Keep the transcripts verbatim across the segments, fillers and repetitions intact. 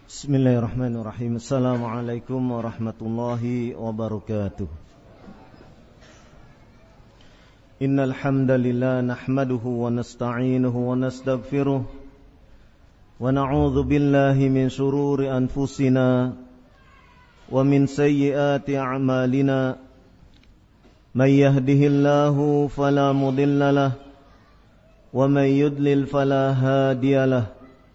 Bismillahirrahmanirrahim. Assalamualaikum warahmatullahi wabarakatuh. Innal hamdalillah nahmaduhu wa nasta'inuhu wa nastaghfiruh wa na'udzu billahi min shururi anfusina wa min sayyiati a'malina. May yahdihillahu fala mudilla lahu wa may yudlil fala hadiya lahu.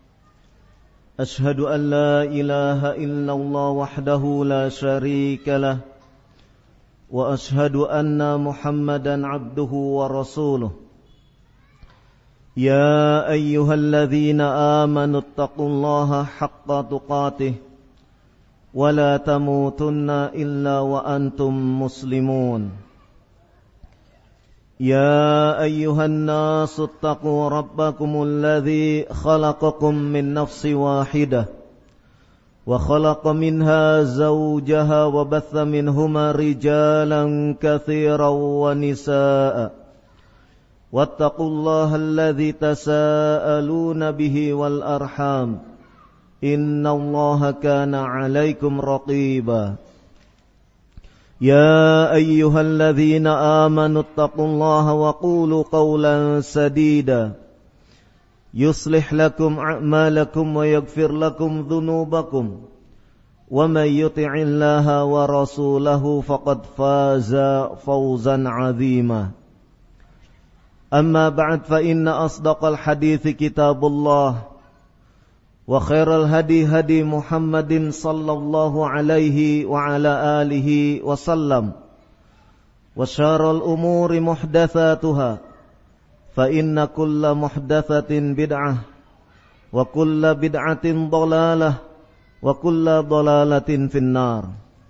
أشهد أن لا إله إلا الله وحده لا شريك له وأشهد أن محمدا عبده ورسوله يا أيها الذين آمنوا اتقوا الله حق تقاته ولا تموتن إلا وأنتم مسلمون يا أيها الناس اتقوا ربكم الذي خلقكم من نفس واحدة وخلق منها زوجها وبث منهما رجالا كثيرا ونساء واتقوا الله الذي تساءلون به والأرحام إن الله كان عليكم رقيبا يا أيها الذين آمنوا اتقوا الله وقولوا قولا سديدا يصلح لكم أعمالكم ويغفر لكم ذنوبكم ومن يطع الله ورسوله فقد فاز فوزا عظيما أما بعد فإن أصدق الحديث كتاب الله وخير الهدي هدي محمد صلى الله عليه وعلى آله وسلم وشر الأمور محدثاتها فإن كل محدثة بدعة وكل بدعة ضلالة وكل ضلالة في النار.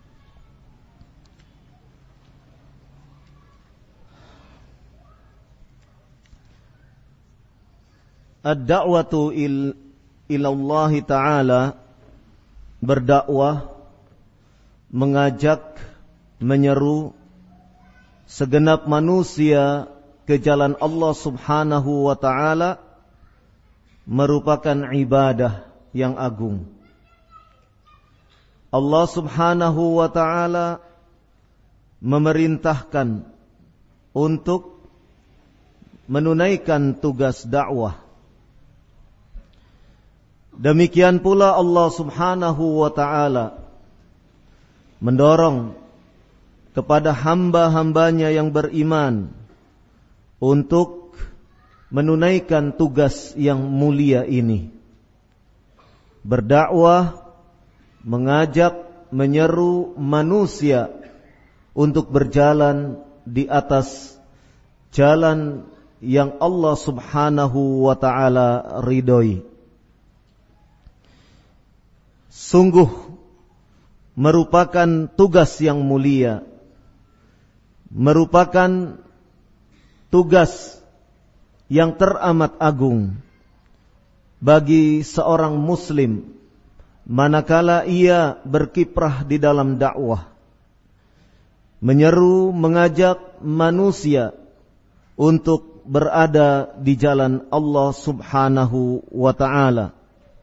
الدعوة إلى ilallahi ta'ala, berdakwah, mengajak, menyeru segenap manusia ke jalan Allah subhanahu wa ta'ala merupakan ibadah yang agung. Allah subhanahu wa ta'ala memerintahkan untuk menunaikan tugas dakwah. Demikian pula Allah subhanahu wa ta'ala mendorong kepada hamba-hambanya yang beriman untuk menunaikan tugas yang mulia ini. Berdakwah, mengajak, menyeru manusia untuk berjalan di atas jalan yang Allah subhanahu wa ta'ala ridhoi. Sungguh merupakan tugas yang mulia, merupakan tugas yang teramat agung bagi seorang muslim manakala ia berkiprah di dalam dakwah, menyeru, mengajak manusia untuk berada di jalan Allah subhanahu wa ta'ala.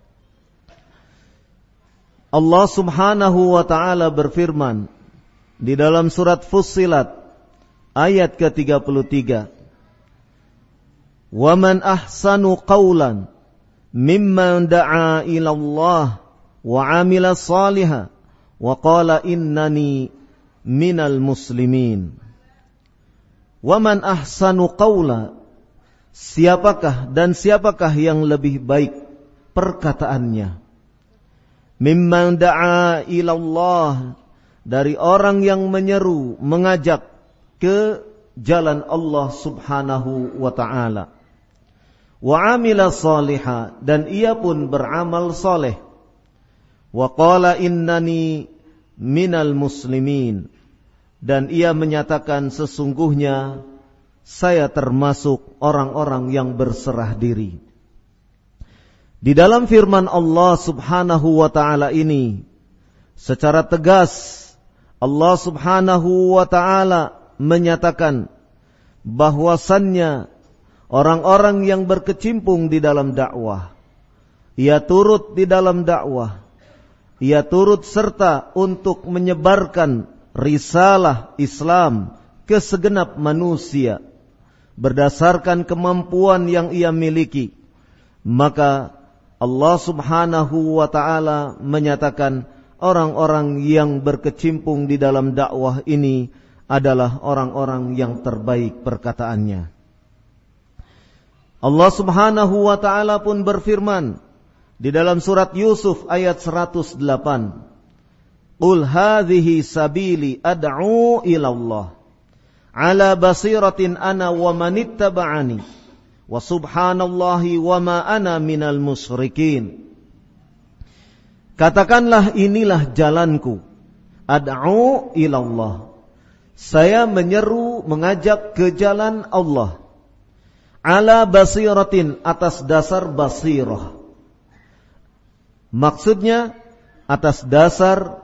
Allah subhanahu wa ta'ala berfirman di dalam surat Fussilat ayat ke tiga puluh tiga. Wa man ahsanu qawlan mimman da'a ila Allah wa amila salihan wa qala innani minal muslimin. Wa man ahsanu qawla, siapakah dan siapakah yang lebih baik perkataannya? Mimman da'a ilallah, dari orang yang menyeru, mengajak ke jalan Allah subhanahu wa ta'ala. Wa amila salihah, dan ia pun beramal saleh. Wa qala innani minal muslimin, dan ia menyatakan sesungguhnya saya termasuk orang-orang yang berserah diri. Di dalam firman Allah subhanahu wa ta'ala ini, secara tegas Allah subhanahu wa ta'ala menyatakan bahwasannya orang-orang yang berkecimpung di dalam dakwah, ia turut di dalam dakwah, ia turut serta untuk menyebarkan risalah Islam ke segenap manusia berdasarkan kemampuan yang ia miliki, maka Allah Subhanahu wa ta'ala menyatakan orang-orang yang berkecimpung di dalam dakwah ini adalah orang-orang yang terbaik perkataannya. Allah Subhanahu wa ta'ala pun berfirman di dalam surat Yusuf ayat seratus delapan, Qul hadhihi sabili ad'u ilallah ala basiratin ana wa manittaba'ani wa subhanallahi wa ma ana minal musyrikin. Katakanlah, inilah jalanku, ad'u ilallah, saya menyeru, mengajak ke jalan Allah, ala basiratin, atas dasar basirah. Maksudnya atas dasar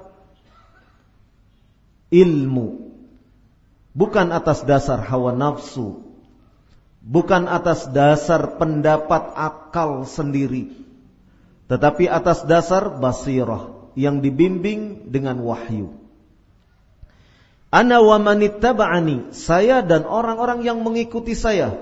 ilmu, bukan atas dasar hawa nafsu, bukan atas dasar pendapat akal sendiri, tetapi atas dasar basirah yang dibimbing dengan wahyu. Ana wa manittaba'ani, saya dan orang-orang yang mengikuti saya.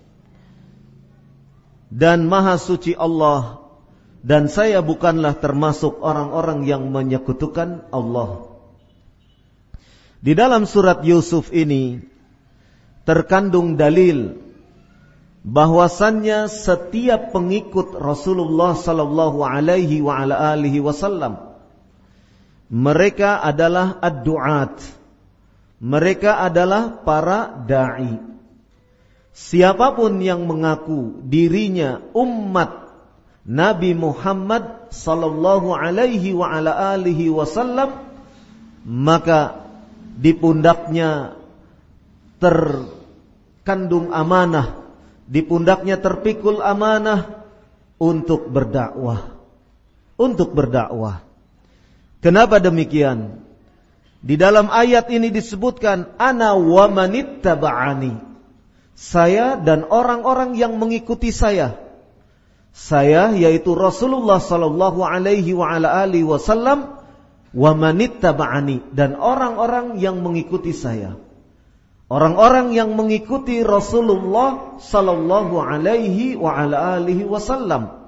Dan maha suci Allah, dan saya bukanlah termasuk orang-orang yang menyekutukan Allah. Di dalam surat Yusuf ini terkandung dalil bahwasannya setiap pengikut Rasulullah sallallahu alaihi wa ala alihi wasallam, mereka adalah ad-du'at, mereka adalah para dai. Siapapun yang mengaku dirinya umat Nabi Muhammad sallallahu alaihi wa ala alihi wasallam, maka di pundaknya terkandung amanah, di pundaknya terpikul amanah untuk berdakwah. Untuk berdakwah. Kenapa demikian? Di dalam ayat ini disebutkan ana wa manittaba'ani, saya dan orang-orang yang mengikuti saya. Saya yaitu Rasulullah sallallahu alaihi wa ala alihi wasallam, wa manittaba'ani, dan orang-orang yang mengikuti saya. Orang-orang yang mengikuti Rasulullah sallallahu alaihi wa ala alihi wasallam.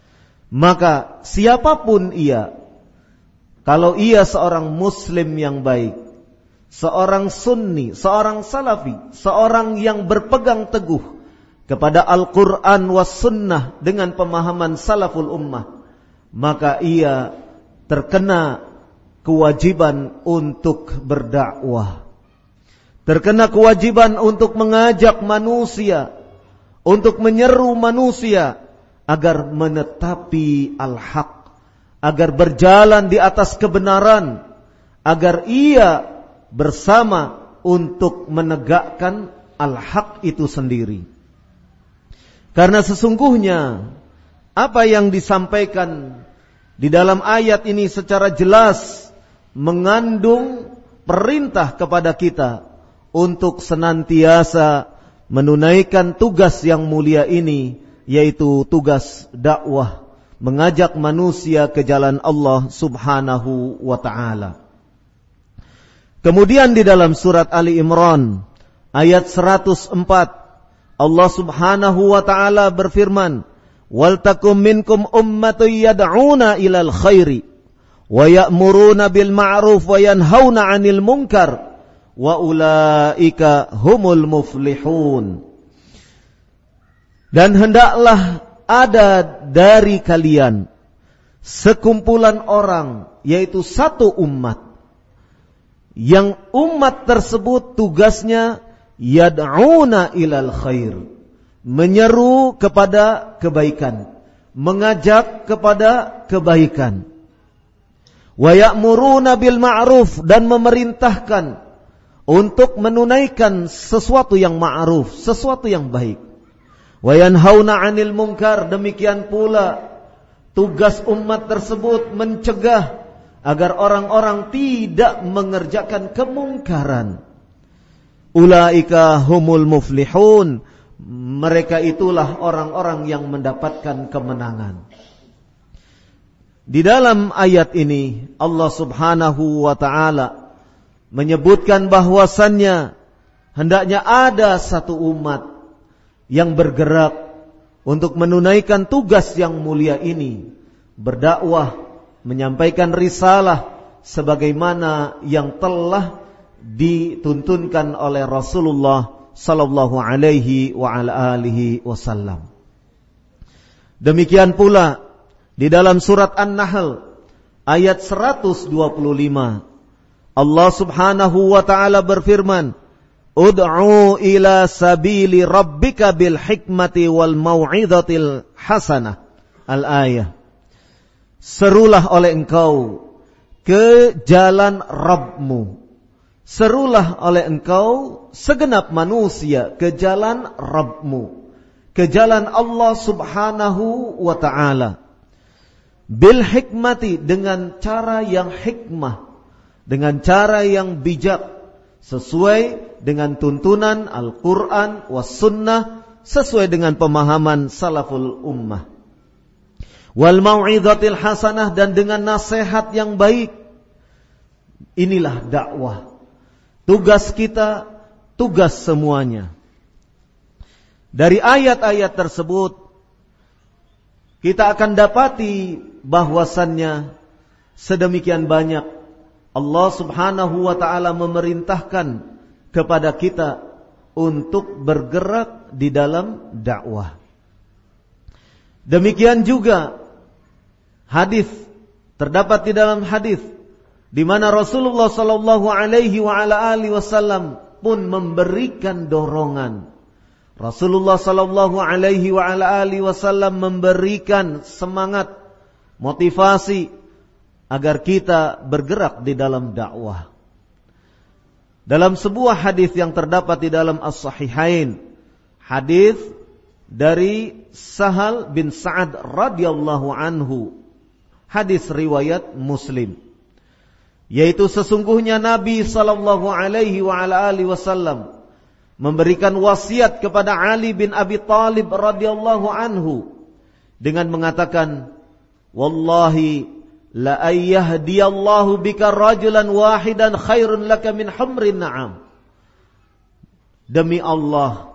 Maka siapapun ia, kalau ia seorang muslim yang baik, seorang sunni, seorang salafi, seorang yang berpegang teguh kepada Al-Quran was sunnah dengan pemahaman salaful ummah, maka ia terkena kewajiban untuk berdakwah, terkena kewajiban untuk mengajak manusia, untuk menyeru manusia agar menetapi al-haq, agar berjalan di atas kebenaran, agar ia bersama untuk menegakkan al-haq itu sendiri. Karena sesungguhnya apa yang disampaikan di dalam ayat ini secara jelas mengandung perintah kepada kita untuk senantiasa menunaikan tugas yang mulia ini, yaitu tugas dakwah, mengajak manusia ke jalan Allah Subhanahu wa ta'ala. Kemudian di dalam surat Ali Imran ayat seratus empat, Allah Subhanahu wa ta'ala berfirman, wal takum minkum ummatun yad'una ilal khairi wa ya'muruna bil ma'ruf wa yanhauna 'anil munkar wa ulaika humul muflihun. Dan hendaklah ada dari kalian sekumpulan orang, yaitu satu umat, yang umat tersebut tugasnya yad'una ilal khair, menyeru kepada kebaikan, mengajak kepada kebaikan. Wa ya'muruna bil ma'ruf, dan memerintahkan untuk menunaikan sesuatu yang ma'ruf, sesuatu yang baik. Wa yanhauna 'anil munkar, demikian pula tugas umat tersebut mencegah agar orang-orang tidak mengerjakan kemungkaran. Ulaika humul muflihun, mereka itulah orang-orang yang mendapatkan kemenangan. Di dalam ayat ini Allah Subhanahu wa ta'ala menyebutkan bahwasannya hendaknya ada satu umat yang bergerak untuk menunaikan tugas yang mulia ini, berdakwah, menyampaikan risalah sebagaimana yang telah dituntunkan oleh Rasulullah sallallahu alaihi wa ala alihi wasallam. Demikian pula di dalam surat An-Nahl ayat seratus dua puluh lima Allah Subhanahu wa taala berfirman, "Ud'u ila sabili rabbika bil hikmati wal mau'izatil hasanah." Al-ayah. Serulah oleh engkau ke jalan Rabbmu. Serulah oleh engkau segenap manusia ke jalan Rabbmu, ke jalan Allah Subhanahu wa ta'ala. Bil hikmati, dengan cara yang hikmah, dengan cara yang bijak, sesuai dengan tuntunan Al-Quran was sunnah, sesuai dengan pemahaman salaful ummah. Wal mau'izatil hasanah, dan dengan nasihat yang baik. Inilah dakwah. Tugas kita, tugas semuanya. Dari ayat-ayat tersebut kita akan dapati bahwasannya sedemikian banyak Allah Subhanahu wa ta'ala memerintahkan kepada kita untuk bergerak di dalam dakwah. Demikian juga hadis, terdapat di dalam hadis di mana Rasulullah sallallahu alaihi wa ala alihi wasallam pun memberikan dorongan. Rasulullah sallallahu alaihi wa ala alihi wasallam memberikan semangat, motivasi agar kita bergerak di dalam dakwah. Dalam sebuah hadis yang terdapat di dalam As-Sahihain, hadis dari Sahal bin Sa'ad radhiyallahu anhu, hadis riwayat Muslim, yaitu sesungguhnya Nabi sallallahu alaihi wa ala alihi wasallam memberikan wasiat kepada Ali bin Abi Thalib radhiyallahu anhu dengan mengatakan, "Wallahi la ayyahdiyallahu bika rajulan wahidan khairun laka min humrin na'am." Demi Allah,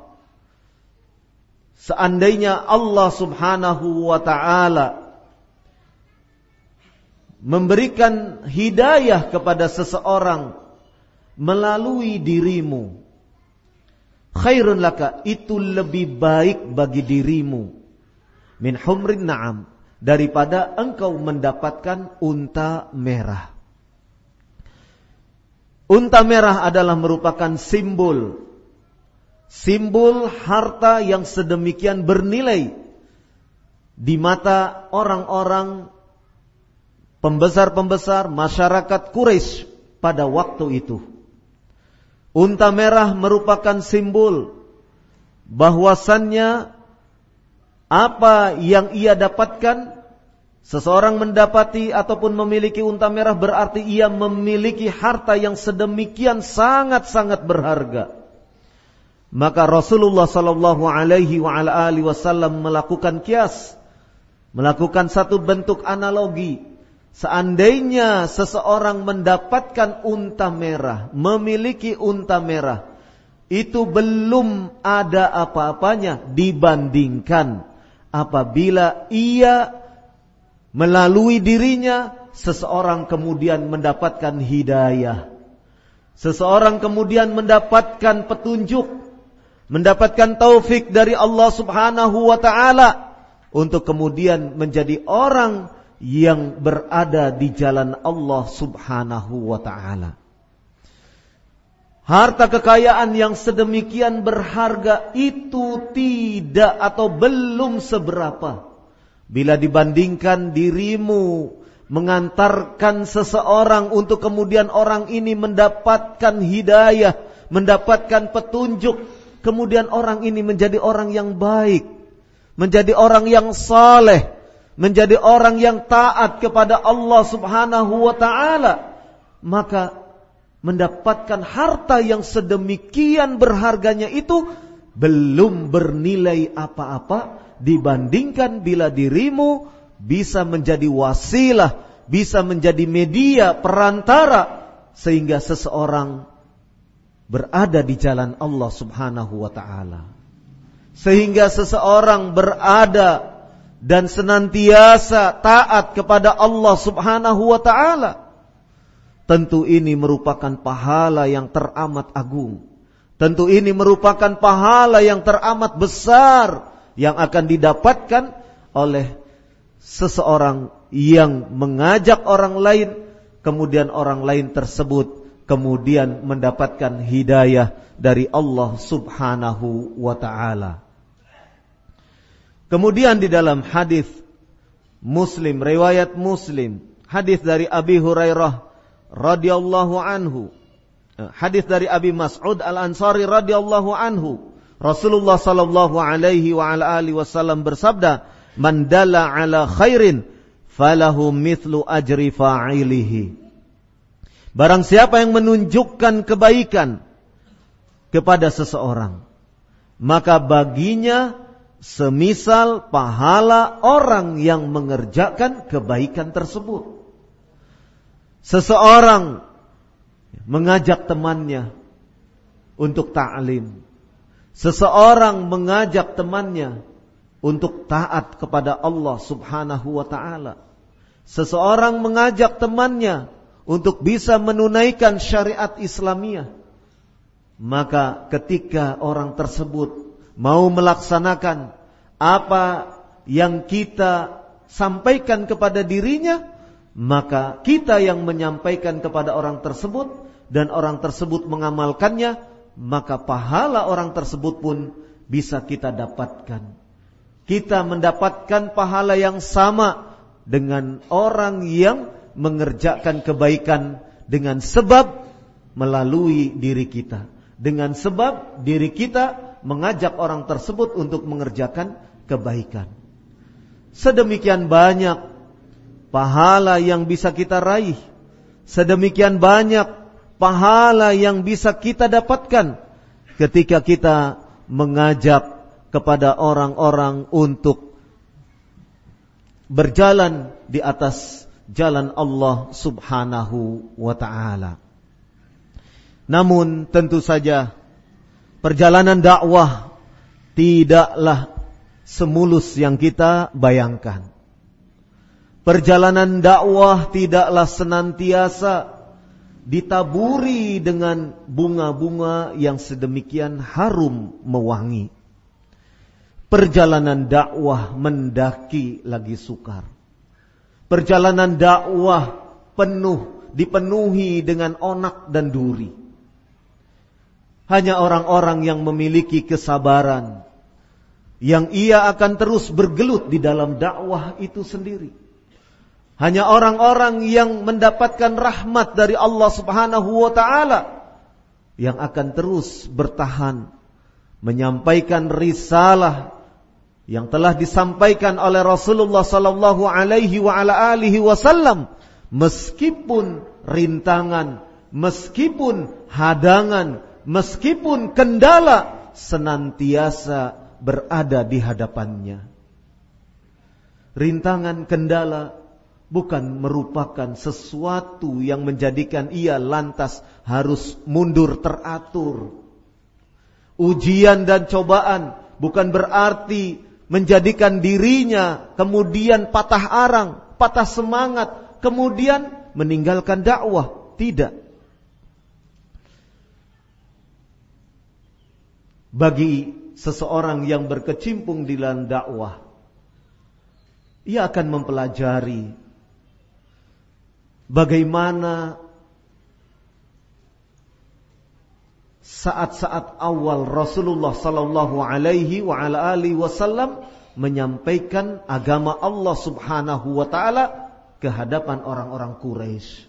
seandainya Allah Subhanahu wa ta'ala memberikan hidayah kepada seseorang melalui dirimu, khairun laka, itu lebih baik bagi dirimu, min humrin na'am, daripada engkau mendapatkan unta merah. Unta merah adalah merupakan simbol Simbol harta yang sedemikian bernilai di mata orang-orang pembesar-pembesar masyarakat Quraisy pada waktu itu. Unta merah merupakan simbol bahwasannya apa yang ia dapatkan, seseorang mendapati ataupun memiliki unta merah berarti ia memiliki harta yang sedemikian sangat-sangat berharga. Maka Rasulullah sallallahu alaihi wa ala alihi wasallam melakukan kias, melakukan satu bentuk analogi. Seandainya seseorang mendapatkan unta merah, memiliki unta merah, itu belum ada apa-apanya dibandingkan apabila ia melalui dirinya seseorang kemudian mendapatkan hidayah, seseorang kemudian mendapatkan petunjuk, mendapatkan taufik dari Allah Subhanahu wa ta'ala untuk kemudian menjadi orang yang berada di jalan Allah Subhanahu wa ta'ala. Harta kekayaan yang sedemikian berharga itu tidak atau belum seberapa bila dibandingkan dirimu mengantarkan seseorang untuk kemudian orang ini mendapatkan hidayah, mendapatkan petunjuk, kemudian orang ini menjadi orang yang baik, menjadi orang yang saleh, menjadi orang yang taat kepada Allah Subhanahu wa ta'ala, maka mendapatkan harta yang sedemikian berharganya itu belum bernilai apa-apa dibandingkan bila dirimu bisa menjadi wasilah, bisa menjadi media perantara sehingga seseorang berada di jalan Allah Subhanahu wa taala. Sehingga seseorang berada dan senantiasa taat kepada Allah Subhanahu wa taala. Tentu ini merupakan pahala yang teramat agung. Tentu ini merupakan pahala yang teramat besar yang akan didapatkan oleh seseorang yang mengajak orang lain, kemudian orang lain tersebut kemudian mendapatkan hidayah dari Allah Subhanahu wa taala. Kemudian di dalam hadis Muslim, riwayat Muslim, hadis dari Abi Hurairah radhiyallahu anhu, hadis dari Abi Mas'ud Al-Ansari radhiyallahu anhu, Rasulullah sallallahu alaihi wa ala alihi wasallam bersabda, "Man dalla ala khairin falahu mithlu ajri fa'ilihi." Barang siapa yang menunjukkan kebaikan kepada seseorang, maka baginya semisal pahala orang yang mengerjakan kebaikan tersebut. Seseorang mengajak temannya untuk ta'lim. Seseorang mengajak temannya untuk taat kepada Allah Subhanahu wa taala. Seseorang mengajak temannya untuk bisa menunaikan syariat Islamiyah. Maka ketika orang tersebut mau melaksanakan apa yang kita sampaikan kepada dirinya, maka kita yang menyampaikan kepada orang tersebut dan orang tersebut mengamalkannya, maka pahala orang tersebut pun bisa kita dapatkan. Kita mendapatkan pahala yang sama dengan orang yang mengerjakan kebaikan dengan sebab melalui diri kita, dengan sebab diri kita mengajak orang tersebut untuk mengerjakan kebaikan. Sedemikian banyak pahala yang bisa kita raih, sedemikian banyak pahala yang bisa kita dapatkan ketika kita mengajak kepada orang-orang untuk berjalan di atas jalan Allah Subhanahu wa ta'ala. Namun tentu saja perjalanan dakwah tidaklah semulus yang kita bayangkan. Perjalanan dakwah tidaklah senantiasa ditaburi dengan bunga-bunga yang sedemikian harum mewangi. Perjalanan dakwah mendaki lagi sukar. Perjalanan dakwah penuh, dipenuhi dengan onak dan duri. Hanya orang-orang yang memiliki kesabaran, yang ia akan terus bergelut di dalam dakwah itu sendiri. Hanya orang-orang yang mendapatkan rahmat dari Allah Subhanahu wa ta'ala, yang akan terus bertahan menyampaikan risalah yang telah disampaikan oleh Rasulullah sallallahu alaihi wa ala alihi wasallam, meskipun rintangan, meskipun hadangan, meskipun kendala senantiasa berada di hadapannya. Rintangan, kendala bukan merupakan sesuatu yang menjadikan ia lantas harus mundur teratur. Ujian dan cobaan bukan berarti menjadikan dirinya kemudian patah arang, patah semangat, kemudian meninggalkan dakwah. Tidak. Bagi seseorang yang berkecimpung di dalam dakwah, ia akan mempelajari bagaimana saat-saat awal Rasulullah sallallahu alaihi wa ala alihi wasallam menyampaikan agama Allah Subhanahu wa taala ke hadapan orang-orang Quraisy.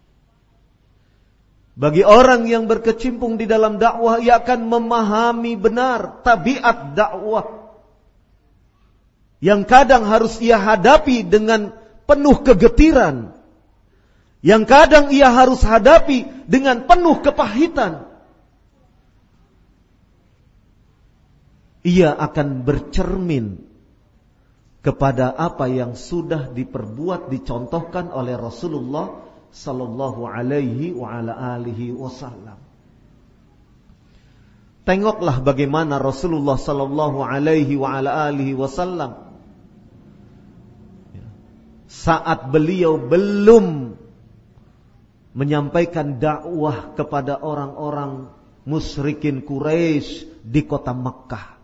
Bagi orang yang berkecimpung di dalam dakwah, ia akan memahami benar tabiat dakwah yang kadang harus ia hadapi dengan penuh kegetiran, yang kadang ia harus hadapi dengan penuh kepahitan. Ia akan bercermin kepada apa yang sudah diperbuat, dicontohkan oleh Rasulullah sallallahu alaihi wa ala alihi wasallam. Tengoklah bagaimana Rasulullah sallallahu alaihi wa ala alihi wasallam saat beliau belum menyampaikan dakwah kepada orang-orang musyrikin Quraisy di kota Makkah.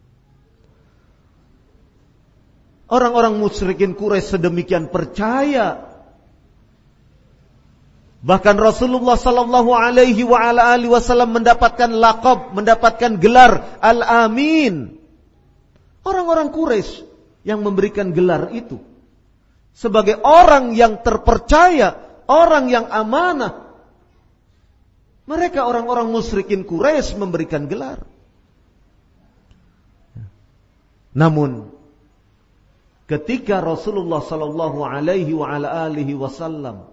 Orang-orang musyrikin Quraisy sedemikian percaya, bahkan Rasulullah sallallahu alaihi wa ala alihi wasallam mendapatkan laqab, mendapatkan gelar Al-Amin. Orang-orang Quraisy yang memberikan gelar itu sebagai orang yang terpercaya, orang yang amanah. Mereka orang-orang musyrikin Quraisy memberikan gelar. Namun ketika Rasulullah sallallahu alaihi wa ala alihi wasallam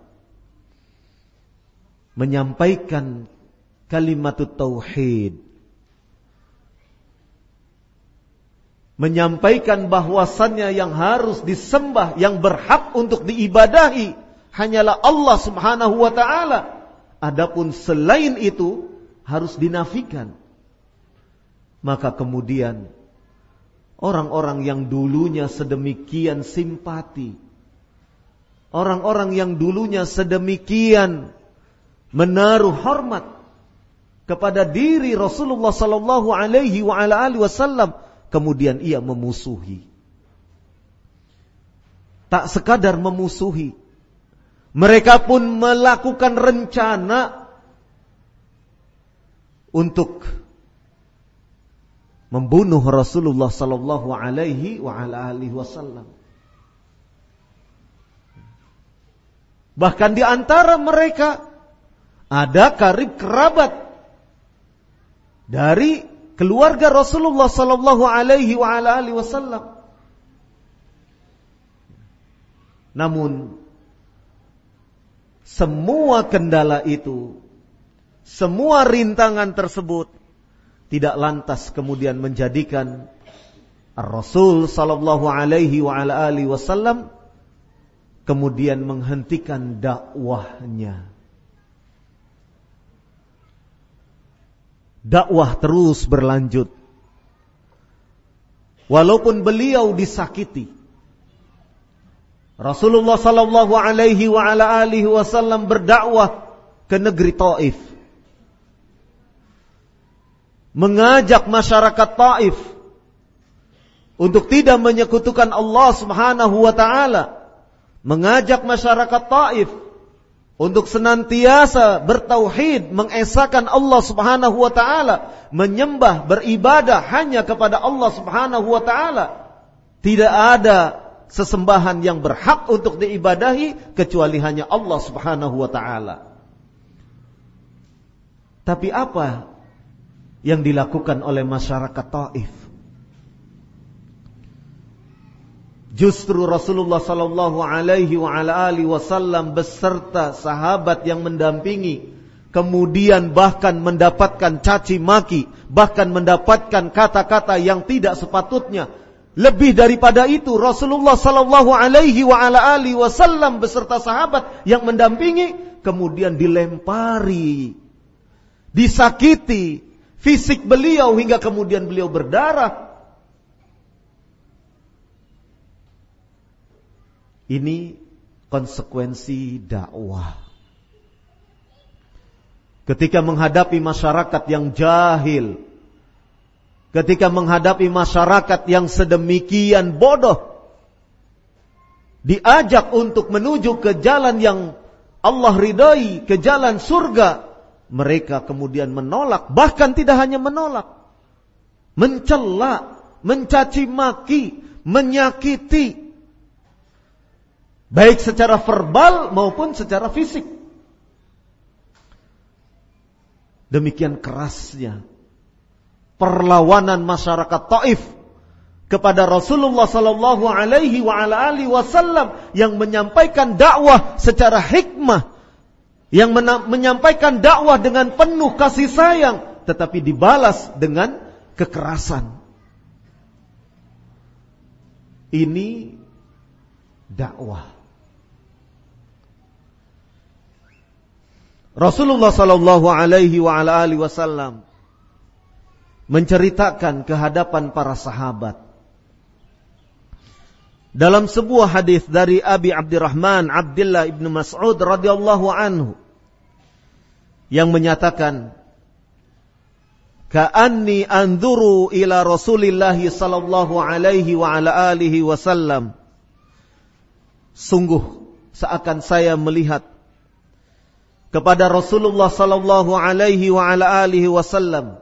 menyampaikan kalimatut tauhid, menyampaikan bahwasannya yang harus disembah, yang berhak untuk diibadahi hanyalah Allah Subhanahu wa taala. Adapun selain itu harus dinafikan. Maka kemudian orang-orang yang dulunya sedemikian simpati, orang-orang yang dulunya sedemikian menaruh hormat kepada diri Rasulullah sallallahu alaihi wa ala alihi wasallam, kemudian ia memusuhi. Tak sekadar memusuhi, mereka pun melakukan rencana untuk membunuh Rasulullah sallallahu alaihi wa ala alihi wasallam. Bahkan di antara mereka ada karib kerabat dari keluarga Rasulullah sallallahu alaihi wa ala alihi wasallam. Namun semua kendala itu, semua rintangan tersebut tidak lantas kemudian menjadikan Rasul sallallahu alaihi wa ala alihi wasallam kemudian menghentikan dakwahnya. Dakwah terus berlanjut. Walaupun beliau disakiti, Rasulullah sallallahu alaihi wa ala alihi wasallam berdakwah ke negeri Taif, mengajak masyarakat Taif untuk tidak menyekutukan Allah Subhanahu wa taala, mengajak masyarakat Taif untuk senantiasa bertauhid, mengesahkan Allah Subhanahu wa taala, menyembah, beribadah hanya kepada Allah Subhanahu wa taala. Tidak ada sesembahan yang berhak untuk diibadahi kecuali hanya Allah Subhanahu wa taala. Tapi apa yang dilakukan oleh masyarakat Taif? Justru Rasulullah sallallahu alaihi wa ala alihi wasallam beserta sahabat yang mendampingi kemudian bahkan mendapatkan caci maki, bahkan mendapatkan kata-kata yang tidak sepatutnya. Lebih daripada itu, Rasulullah sallallahu alaihi wa ala alihi wasallam beserta sahabat yang mendampingi kemudian dilempari, disakiti fisik beliau hingga kemudian beliau berdarah. Ini konsekuensi dakwah. Ketika menghadapi masyarakat yang jahil, ketika menghadapi masyarakat yang sedemikian bodoh, diajak untuk menuju ke jalan yang Allah ridai, ke jalan surga, mereka kemudian menolak. Bahkan tidak hanya menolak, mencela, mencaci maki, menyakiti, baik secara verbal maupun secara fisik. Demikian kerasnya perlawanan masyarakat Taif kepada Rasulullah sallallahu alaihi wa ala alihi wasallam yang menyampaikan dakwah secara hikmah, yang menyampaikan dakwah dengan penuh kasih sayang, tetapi dibalas dengan kekerasan. Ini dakwah. Rasulullah sallallahu alaihi wa ala alihi wasallam menceritakan kehadapan para sahabat dalam sebuah hadis dari Abi Abdurrahman Abdullah ibn Mas'ud radhiyallahu anhu yang menyatakan, ka'anni anzuru ila Rasulillah sallallahu alaihi wa ala alihi wasallam. Sungguh seakan saya melihat kepada Rasulullah sallallahu alaihi wa ala alihi wasallam,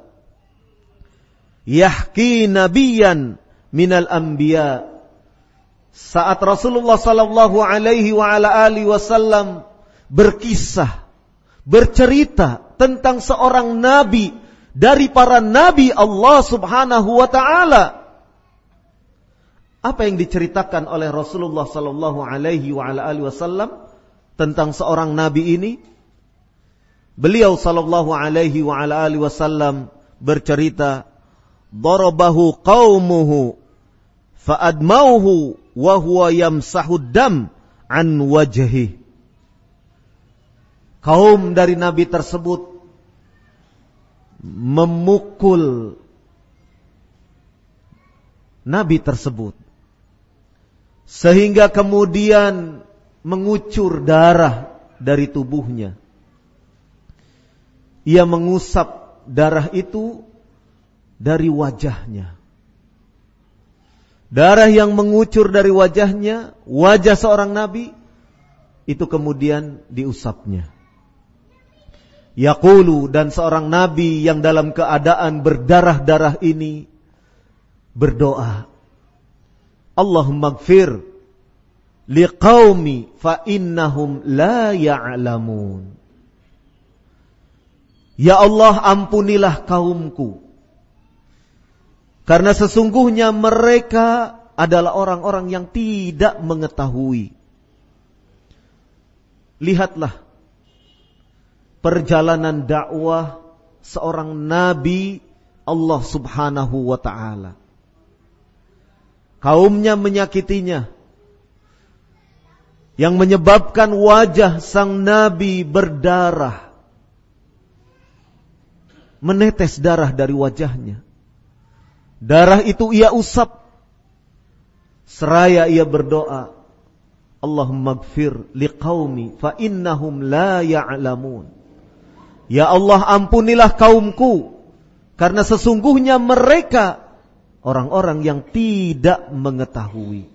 yahki nabiyan minal anbiya. Saat Rasulullah sallallahu alaihi wa ala alihi wasallam berkisah, bercerita tentang seorang nabi dari para nabi Allah Subhanahu wa taala. Apa yang diceritakan oleh Rasulullah sallallahu alaihi wa ala alihi wasallam tentang seorang nabi ini? Beliau sallallahu alaihi wa ala alihi wasallam bercerita, darabahu qaumuhu fa'admauhu wa huwa yamsahu dam an wajhi. Kaum dari nabi tersebut memukul nabi tersebut sehingga kemudian mengucur darah dari tubuhnya. Ia mengusap darah itu dari wajahnya. Darah yang mengucur dari wajahnya, wajah seorang nabi, itu kemudian diusapnya. Yaqulu, dan seorang nabi yang dalam keadaan berdarah-darah ini berdoa, Allahumma gfir liqaumi fa innahum la ya'lamun. Ya Allah, ampunilah kaumku, karena sesungguhnya mereka adalah orang-orang yang tidak mengetahui. Lihatlah perjalanan dakwah seorang nabi Allah Subhanahu wa ta'ala. Kaumnya menyakitinya, yang menyebabkan wajah sang nabi berdarah, menetes darah dari wajahnya. Darah itu ia usap, seraya ia berdoa, Allahumma gfir liqaumi fa innahum la ya'lamun. Ya Allah, ampunilah kaumku, karena sesungguhnya mereka orang-orang yang tidak mengetahui.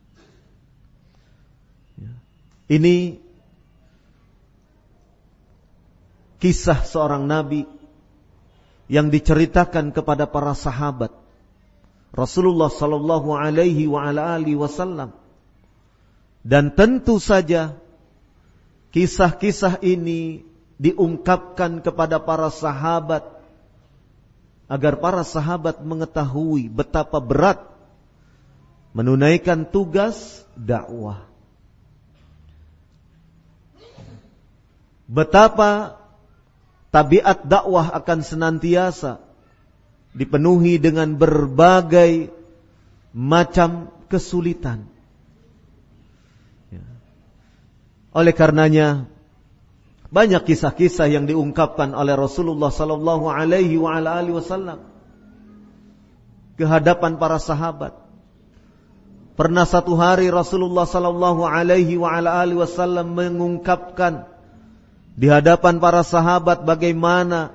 Ini kisah seorang nabi yang diceritakan kepada para sahabat Rasulullah sallallahu alaihi wa ala alihi wasallam. Dan tentu saja kisah-kisah ini diungkapkan kepada para sahabat agar para sahabat mengetahui betapa berat menunaikan tugas dakwah. Betapa tabiat dakwah akan senantiasa dipenuhi dengan berbagai macam kesulitan. Oleh karenanya banyak kisah-kisah yang diungkapkan oleh Rasulullah sallallahu alaihi wa ala alihi wasallam ke hadapan para sahabat. Pernah satu hari Rasulullah sallallahu alaihi wa ala alihi wasallam mengungkapkan di hadapan para sahabat bagaimana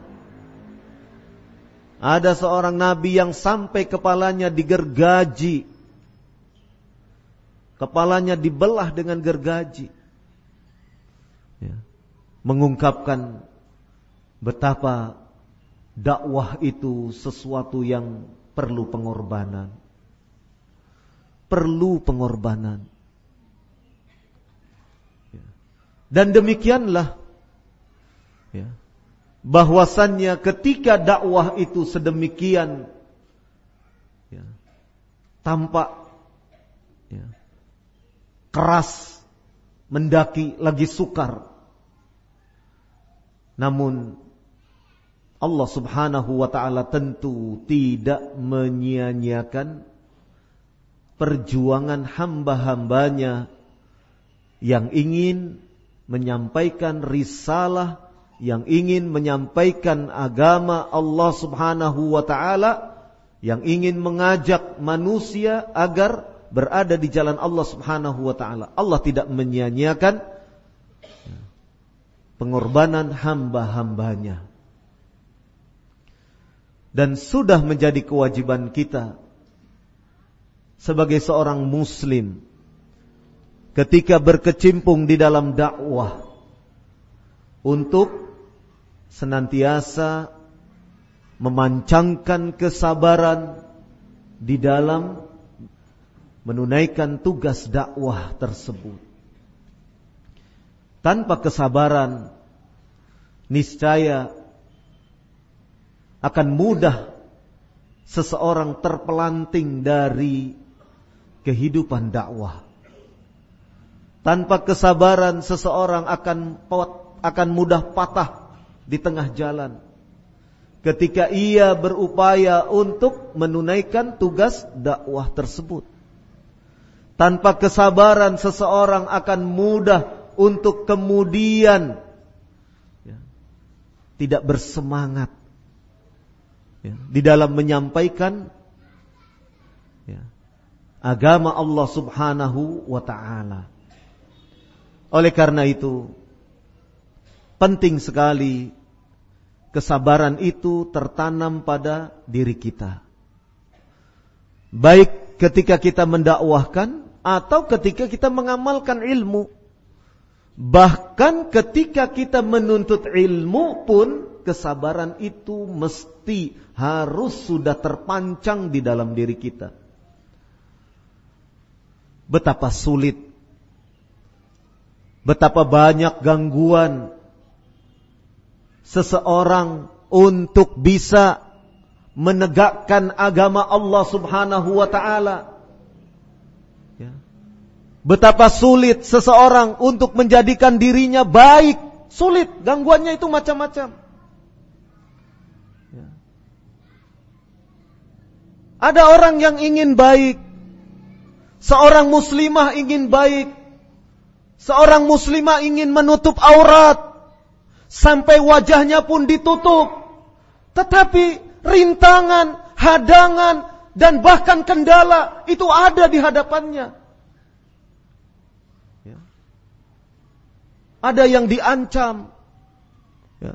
ada seorang nabi yang sampai kepalanya digergaji, kepalanya dibelah dengan gergaji, ya. Mengungkapkan betapa dakwah itu sesuatu yang perlu pengorbanan, perlu pengorbanan, ya. Dan demikianlah, ya, bahwasannya ketika dakwah itu sedemikian, ya, tampak, ya, keras, mendaki lagi sukar, namun Allah Subhanahu wa ta'ala tentu tidak menyia-nyiakan perjuangan hamba-hambanya yang ingin menyampaikan risalah, yang ingin menyampaikan agama Allah Subhanahu wa ta'ala, yang ingin mengajak manusia agar berada di jalan Allah Subhanahu wa ta'ala. Allah tidak menyia-nyiakan pengorbanan hamba-hambanya. Dan sudah menjadi kewajiban kita sebagai seorang muslim ketika berkecimpung di dalam dakwah untuk senantiasa memancangkan kesabaran di dalam menunaikan tugas dakwah tersebut. Tanpa kesabaran, niscaya akan mudah seseorang terpelanting dari kehidupan dakwah. Tanpa kesabaran, seseorang akan akan mudah patah di tengah jalan ketika ia berupaya untuk menunaikan tugas dakwah tersebut. Tanpa kesabaran, seseorang akan mudah untuk kemudian ya, tidak bersemangat ya, di dalam menyampaikan ya, agama Allah Subhanahu wa ta'ala. Oleh karena itu, penting sekali kesabaran itu tertanam pada diri kita. Baik ketika kita mendakwahkan atau ketika kita mengamalkan ilmu. Bahkan ketika kita menuntut ilmu pun, kesabaran itu mesti harus sudah terpancang di dalam diri kita. Betapa sulit, betapa banyak gangguan seseorang untuk bisa menegakkan agama Allah Subhanahu wa ta'ala. Ya. Betapa sulit seseorang untuk menjadikan dirinya baik. Sulit, gangguannya itu macam-macam. Ya. Ada orang yang ingin baik. Seorang muslimah ingin baik. Seorang muslimah ingin menutup aurat. Sampai wajahnya pun ditutup. Tetapi rintangan, hadangan, dan bahkan kendala itu ada di hadapannya. Ya. Ada yang diancam ya,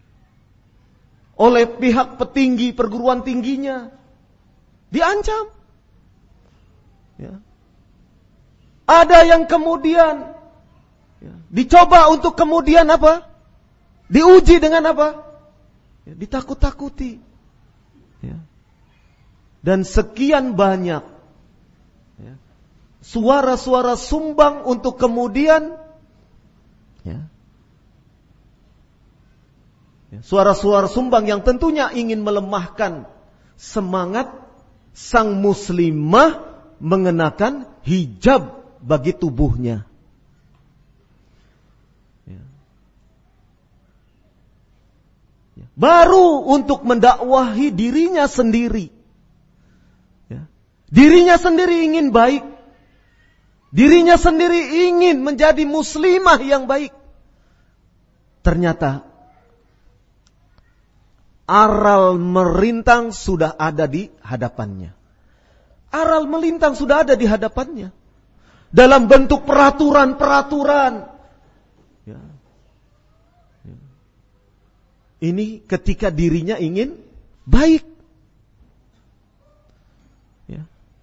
oleh pihak petinggi perguruan tingginya. Diancam. Ya. Ada yang kemudian ya, dicoba untuk kemudian apa? Diuji dengan apa? Ya, ditakut-takuti. Ya. Dan sekian banyak ya, suara-suara sumbang untuk kemudian ya, ya, suara-suara sumbang yang tentunya ingin melemahkan semangat sang muslimah mengenakan hijab bagi tubuhnya. Baru untuk mendakwahi dirinya sendiri. Ya. Dirinya sendiri ingin baik. Dirinya sendiri ingin menjadi muslimah yang baik. Ternyata aral merintang sudah ada di hadapannya. Aral melintang sudah ada di hadapannya. Dalam bentuk peraturan-peraturan. Ya. Ini ketika dirinya ingin baik. Ya.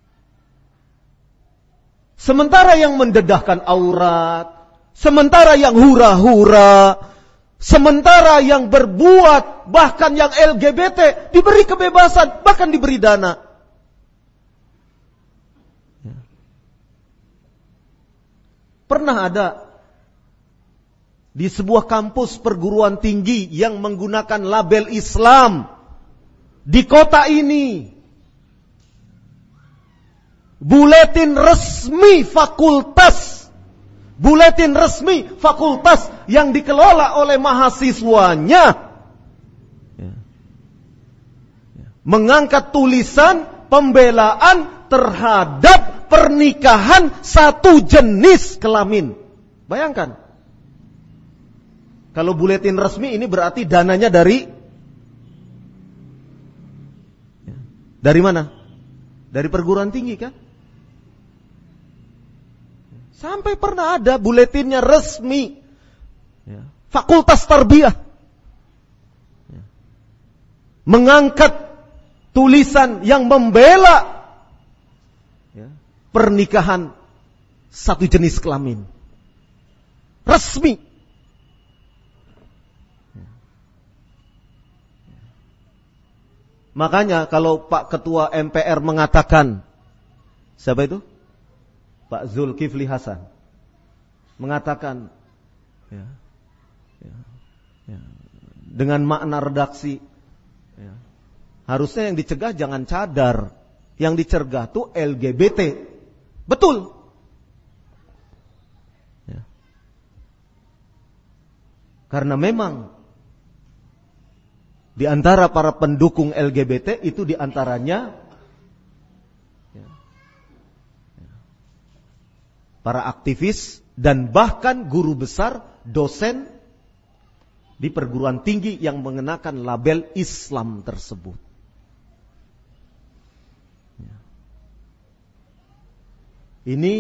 Sementara yang mendedahkan aurat, sementara yang hura-hura, sementara yang berbuat, bahkan yang L G B T diberi kebebasan, bahkan diberi dana. Ya. Pernah ada di sebuah kampus perguruan tinggi yang menggunakan label Islam di kota ini. Buletin resmi fakultas. Buletin resmi fakultas yang dikelola oleh mahasiswanya. Ya. Ya. Mengangkat tulisan pembelaan terhadap pernikahan satu jenis kelamin. Bayangkan. Kalau buletin resmi ini berarti dananya dari dari mana? Dari perguruan tinggi kan? Sampai pernah ada buletinnya resmi. Fakultas Tarbiyah. Mengangkat tulisan yang membela pernikahan satu jenis kelamin. Resmi. Makanya kalau Pak Ketua M P R mengatakan, siapa itu? Pak Zulkifli Hasan mengatakan, ya, ya, ya, dengan makna redaksi, ya, harusnya yang dicegah jangan cadar, yang dicegah tuh L G B T. Betul. Ya. Karena memang di antara para pendukung L G B T itu di antaranya ya, ya, para aktivis dan bahkan guru besar, dosen di perguruan tinggi yang mengenakan label Islam tersebut. Ya. Ini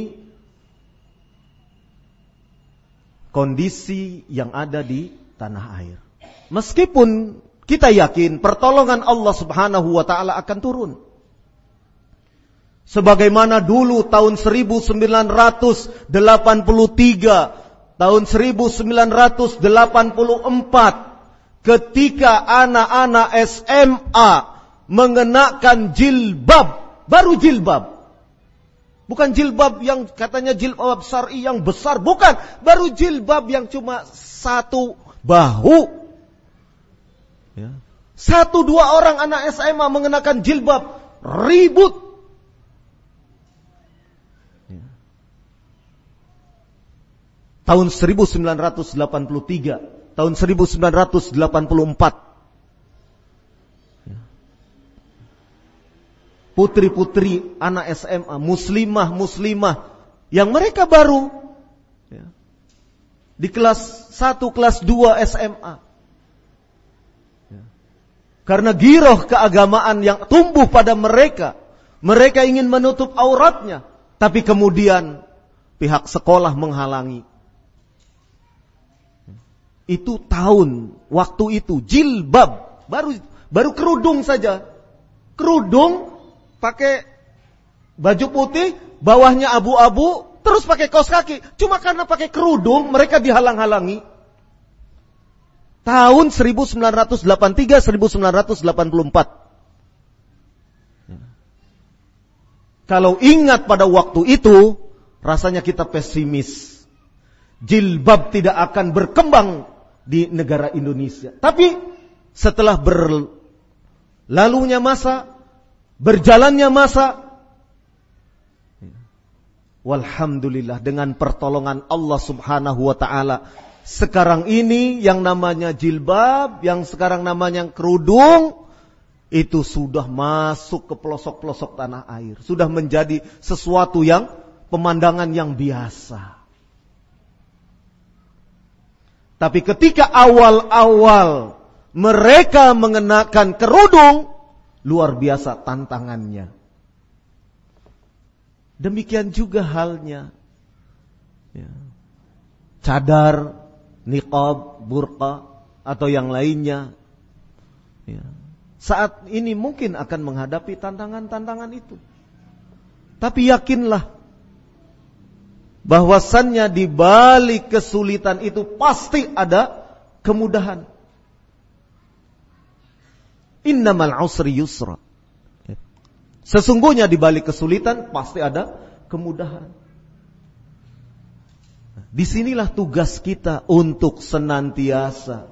kondisi yang ada di tanah air. Meskipun kita yakin pertolongan Allah Subhanahu wa taala akan turun. Sebagaimana dulu tahun seribu sembilan ratus delapan puluh tiga, tahun seribu sembilan ratus delapan puluh empat, ketika anak-anak S M A mengenakan jilbab, baru jilbab. Bukan jilbab yang katanya jilbab syar'i yang besar, bukan, baru jilbab yang cuma satu bahu. Ya. Satu dua orang anak S M A mengenakan jilbab, ribut. Ya. Tahun seribu sembilan ratus delapan puluh tiga, tahun seribu sembilan ratus delapan puluh empat. Ya. Putri-putri anak S M A, muslimah-muslimah yang mereka baru ya, di kelas satu, kelas dua S M A. Karena giroh keagamaan yang tumbuh pada mereka, mereka ingin menutup auratnya, tapi kemudian pihak sekolah menghalangi. Itu tahun waktu itu jilbab, baru baru kerudung saja, kerudung pakai baju putih, bawahnya abu-abu, terus pakai kaos kaki. Cuma karena pakai kerudung mereka dihalang-halangi. Tahun seribu sembilan ratus delapan puluh tiga sampai seribu sembilan ratus delapan puluh empat. Kalau ingat pada waktu itu, rasanya kita pesimis. Jilbab tidak akan berkembang di negara Indonesia. Tapi setelah berlalunya masa, berjalannya masa, walhamdulillah dengan pertolongan Allah Subhanahu wa taala, sekarang ini yang namanya jilbab, yang sekarang namanya kerudung, itu sudah masuk ke pelosok-pelosok tanah air. Sudah menjadi sesuatu yang pemandangan yang biasa. Tapi ketika awal-awal mereka mengenakan kerudung, luar biasa tantangannya. Demikian juga halnya ya, cadar, niqab, burqa, atau yang lainnya. Ya. Saat ini mungkin akan menghadapi tantangan-tantangan itu. Tapi yakinlah bahwasannya di balik kesulitan itu pasti ada kemudahan. Innamal usri yusra. Sesungguhnya di balik kesulitan pasti ada kemudahan. Disinilah tugas kita untuk senantiasa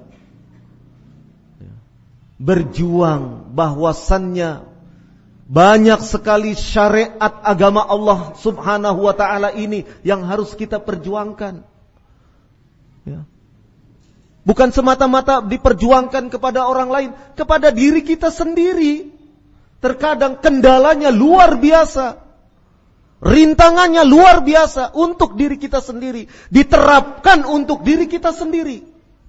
berjuang, bahwasannya banyak sekali syariat agama Allah Subhanahu wa taala ini yang harus kita perjuangkan. Ya. Bukan semata-mata diperjuangkan kepada orang lain, kepada diri kita sendiri. Terkadang kendalanya luar biasa. rintangannya luar biasa untuk diri kita sendiri, diterapkan untuk diri kita sendiri.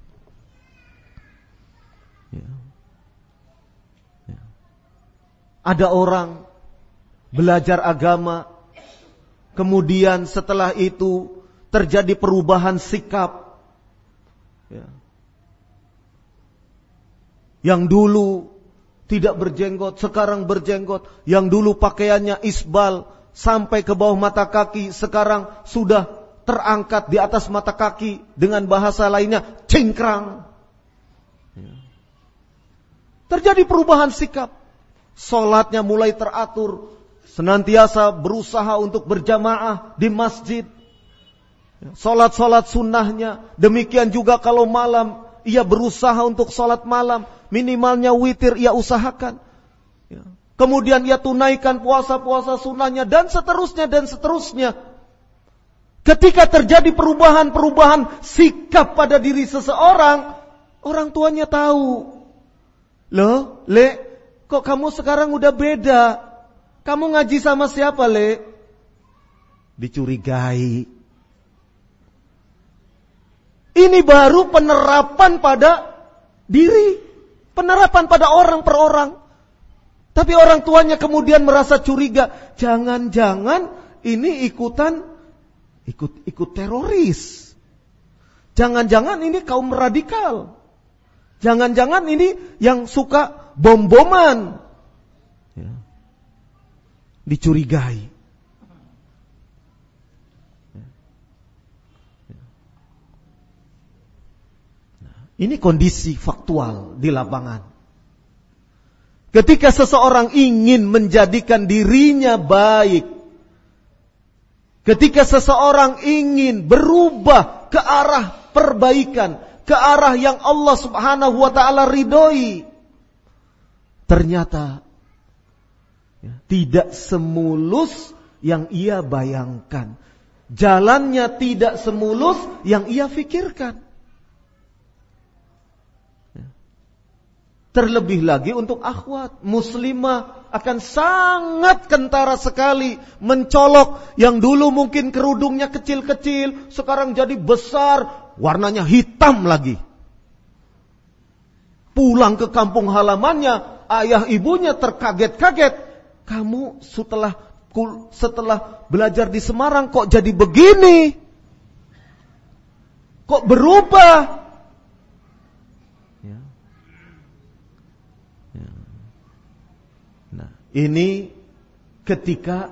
Ya. Ya. Ada orang belajar agama, kemudian setelah itu terjadi perubahan sikap. Ya. Yang dulu tidak berjenggot, sekarang berjenggot. Yang dulu pakaiannya isbal sampai ke bawah mata kaki, sekarang sudah terangkat di atas mata kaki. Dengan bahasa lainnya, cingkrang. Ya. Terjadi perubahan sikap. Salatnya mulai teratur, senantiasa berusaha untuk berjamaah di masjid. Salat-salat sunnahnya. Demikian juga kalau malam, ia berusaha untuk salat malam. Minimalnya witir ia usahakan. Ya. Kemudian ia tunaikan puasa-puasa sunnahnya dan seterusnya dan seterusnya. Ketika terjadi perubahan-perubahan sikap pada diri seseorang, orang tuanya tahu. Loh, Le, kok kamu sekarang udah beda? Kamu ngaji sama siapa, Le? Dicurigai. Ini baru penerapan pada diri. Penerapan pada orang per orang. Tapi orang tuanya kemudian merasa curiga. Jangan-jangan ini ikutan ikut ikut teroris. Jangan-jangan ini kaum radikal. Jangan-jangan ini yang suka bom-boman. Ya. Dicurigai. Ya. Ya. Nah, ini kondisi faktual di lapangan. Ketika seseorang ingin menjadikan dirinya baik, ketika seseorang ingin berubah ke arah perbaikan, ke arah yang Allah Subhanahu wa taala ridhoi, ternyata ya, tidak semulus yang ia bayangkan. Jalannya tidak semulus yang ia pikirkan. Terlebih lagi untuk akhwat muslimah akan sangat kentara sekali mencolok. Yang dulu mungkin kerudungnya kecil-kecil, sekarang jadi besar, warnanya hitam lagi. Pulang ke kampung halamannya, ayah ibunya terkaget-kaget. Kamu setelah setelah belajar di Semarang kok jadi begini? Kok berubah? Ini ketika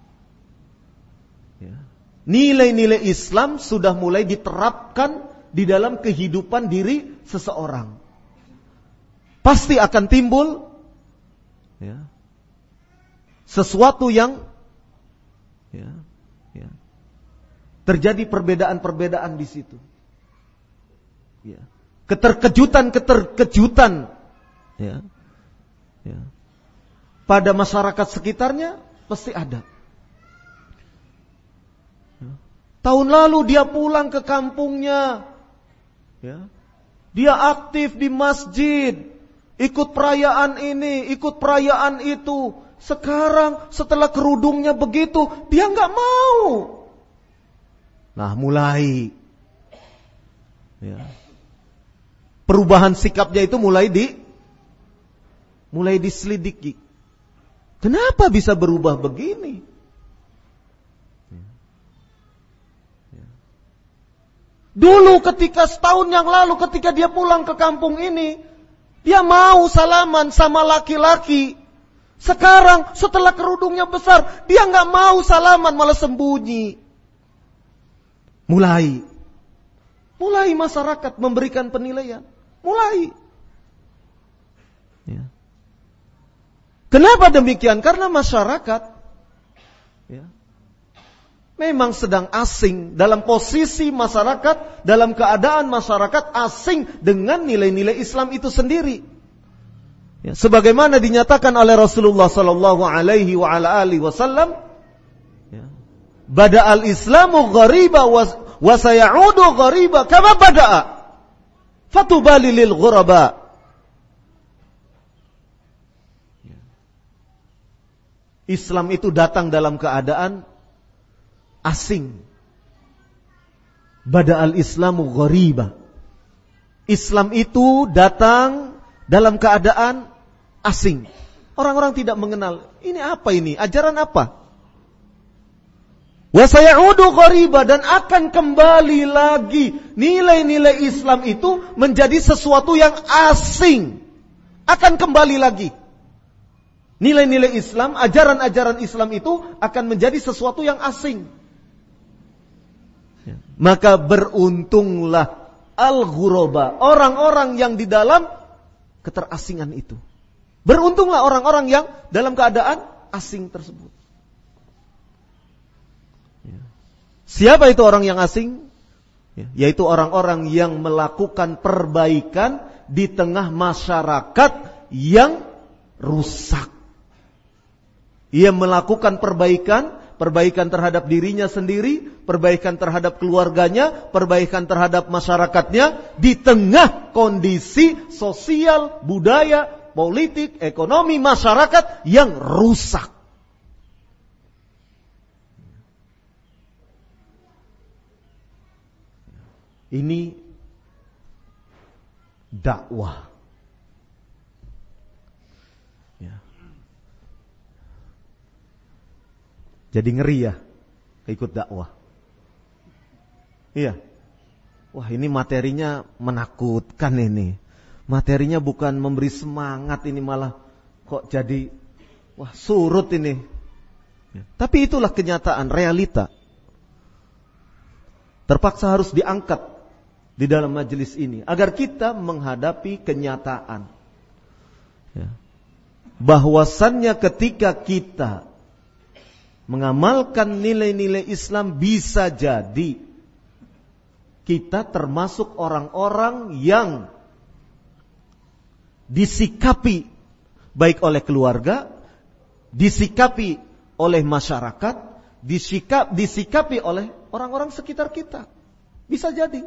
ya, nilai-nilai Islam sudah mulai diterapkan di dalam kehidupan diri seseorang. Pasti akan timbul ya, sesuatu yang ya, ya, terjadi perbedaan-perbedaan di situ. Ya. Keterkejutan-keterkejutan ya, ya. Pada masyarakat sekitarnya pasti ada. Tahun lalu dia pulang ke kampungnya, ya. Dia aktif di masjid, ikut perayaan ini, ikut perayaan itu. Sekarang setelah kerudungnya begitu, dia nggak mau. Nah, mulai, ya. Perubahan sikapnya itu mulai di, mulai diselidiki. Kenapa bisa berubah begini? Dulu ketika setahun yang lalu ketika dia pulang ke kampung ini, dia mau salaman sama laki-laki. Sekarang setelah kerudungnya besar, dia nggak mau salaman, malah sembunyi. Mulai, mulai masyarakat memberikan penilaian. Mulai. Ya. Kenapa demikian? Karena masyarakat ya, memang sedang asing dalam posisi masyarakat, dalam keadaan masyarakat asing dengan nilai-nilai Islam itu sendiri. Ya, sebagaimana dinyatakan oleh Rasulullah sallallahu alaihi wa ala alihi wasallam, ya, bada'al Islamu ghariba wa sayaudu ghariba kama bada'a. Fatubali lil ghuraba. Islam itu datang dalam keadaan asing. Bada'al Islamu ghariba. Islam itu datang dalam keadaan asing. Orang-orang tidak mengenal. Ini apa ini? Ajaran apa? Wa sayaudu ghariba, dan akan kembali lagi nilai-nilai Islam itu menjadi sesuatu yang asing. Akan kembali lagi. Nilai-nilai Islam, ajaran-ajaran Islam itu akan menjadi sesuatu yang asing. Maka beruntunglah al-ghuraba, orang-orang yang di dalam keterasingan itu. Beruntunglah orang-orang yang dalam keadaan asing tersebut. Siapa itu orang yang asing? Yaitu orang-orang yang melakukan perbaikan di tengah masyarakat yang rusak. Ia melakukan perbaikan, perbaikan terhadap dirinya sendiri, perbaikan terhadap keluarganya, perbaikan terhadap masyarakatnya di tengah kondisi sosial, budaya, politik, ekonomi masyarakat yang rusak. Ini dakwah. Ya. Jadi ngeri ya ikut dakwah. Iya. Wah, ini materinya menakutkan ini. Materinya bukan memberi semangat, ini malah kok jadi wah surut ini. Ya. Tapi itulah kenyataan, realita. Terpaksa harus diangkat di dalam majelis ini agar kita menghadapi kenyataan, ya, bahwasannya ketika kita mengamalkan nilai-nilai Islam, bisa jadi kita termasuk orang-orang yang disikapi baik oleh keluarga, disikapi oleh masyarakat, disikap, disikapi oleh orang-orang sekitar kita. Bisa jadi.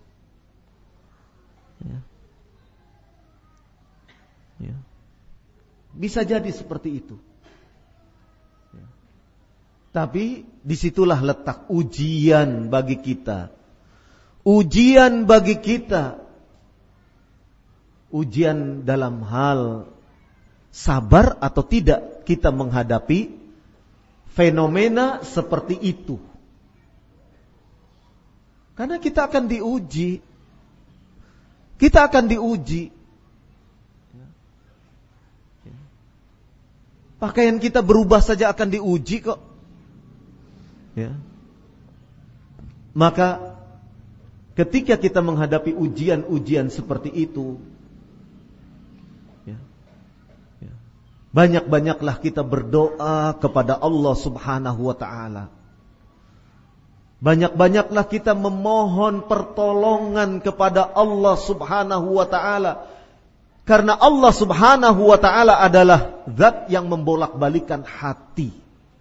Ya. Ya. Bisa jadi seperti itu. Ya. Tapi disitulah letak ujian bagi kita. Ujian bagi kita. Ujian dalam hal sabar atau tidak kita menghadapi fenomena seperti itu. Karena kita akan diuji. Kita akan diuji. Pakaian kita berubah saja akan diuji kok. Ya. Maka ketika kita menghadapi ujian-ujian seperti itu, ya, ya, banyak-banyaklah kita berdoa kepada Allah Subhanahu wa ta'ala. Banyak-banyaklah kita memohon pertolongan kepada Allah Subhanahu wa ta'ala. Karena Allah Subhanahu wa ta'ala adalah zat yang membolak-balikan hati.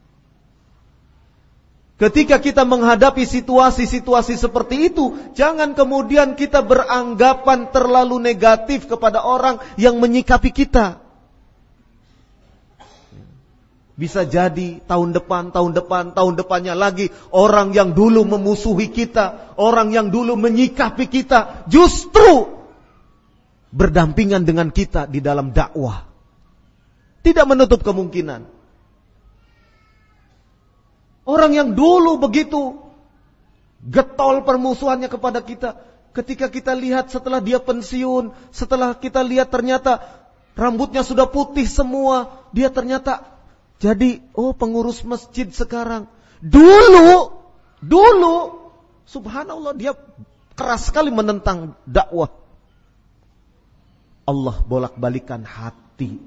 Ketika kita menghadapi situasi-situasi seperti itu, jangan kemudian kita beranggapan terlalu negatif kepada orang yang menyikapi kita. Bisa jadi tahun depan, tahun depan, tahun depannya lagi orang yang dulu memusuhi kita, orang yang dulu menyikapi kita, justru berdampingan dengan kita di dalam dakwah. Tidak menutup kemungkinan. Orang yang dulu begitu getol permusuhannya kepada kita, ketika kita lihat setelah dia pensiun, setelah kita lihat ternyata rambutnya sudah putih semua, dia ternyata jadi, oh pengurus masjid sekarang. Dulu, dulu, subhanallah, dia keras sekali menentang dakwah. Allah bolak-balikan hati.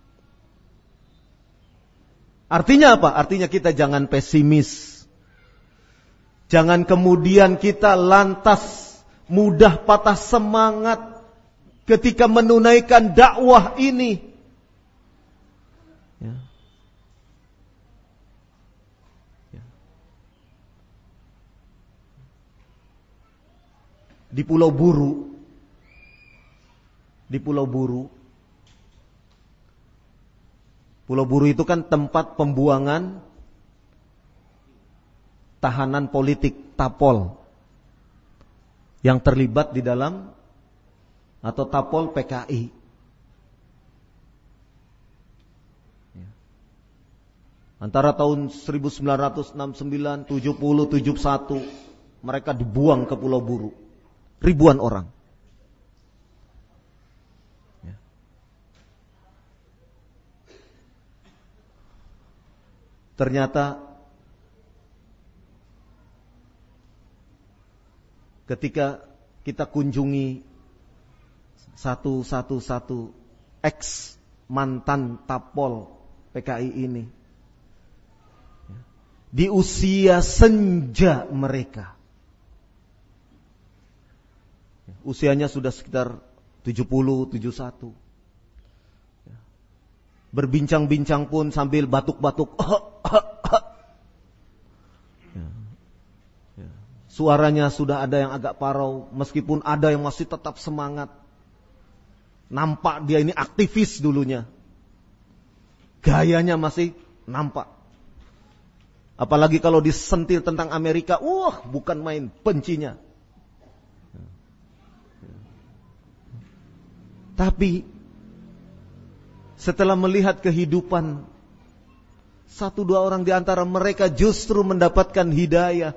Artinya apa? Artinya kita jangan pesimis. Jangan kemudian kita lantas mudah patah semangat ketika menunaikan dakwah ini. Ya. Di Pulau Buru, di Pulau Buru, Pulau Buru itu kan tempat pembuangan tahanan politik Tapol yang terlibat di dalam atau Tapol P K I. Antara tahun seribu sembilan ratus enam puluh sembilan, tujuh puluh, tujuh puluh satu mereka dibuang ke Pulau Buru. Ribuan orang. Ya. Ternyata ketika kita kunjungi satu satu satu ex mantan Tapol P K I ini, di usia senja mereka, usianya sudah sekitar tujuh puluh, tujuh puluh satu, berbincang-bincang pun sambil batuk-batuk, suaranya sudah ada yang agak parau, meskipun ada yang masih tetap semangat. Nampak dia ini aktivis dulunya, gayanya masih nampak. Apalagi kalau disentil tentang Amerika, wah bukan main bencinya. Tapi setelah melihat kehidupan, satu dua orang di antara mereka justru mendapatkan hidayah.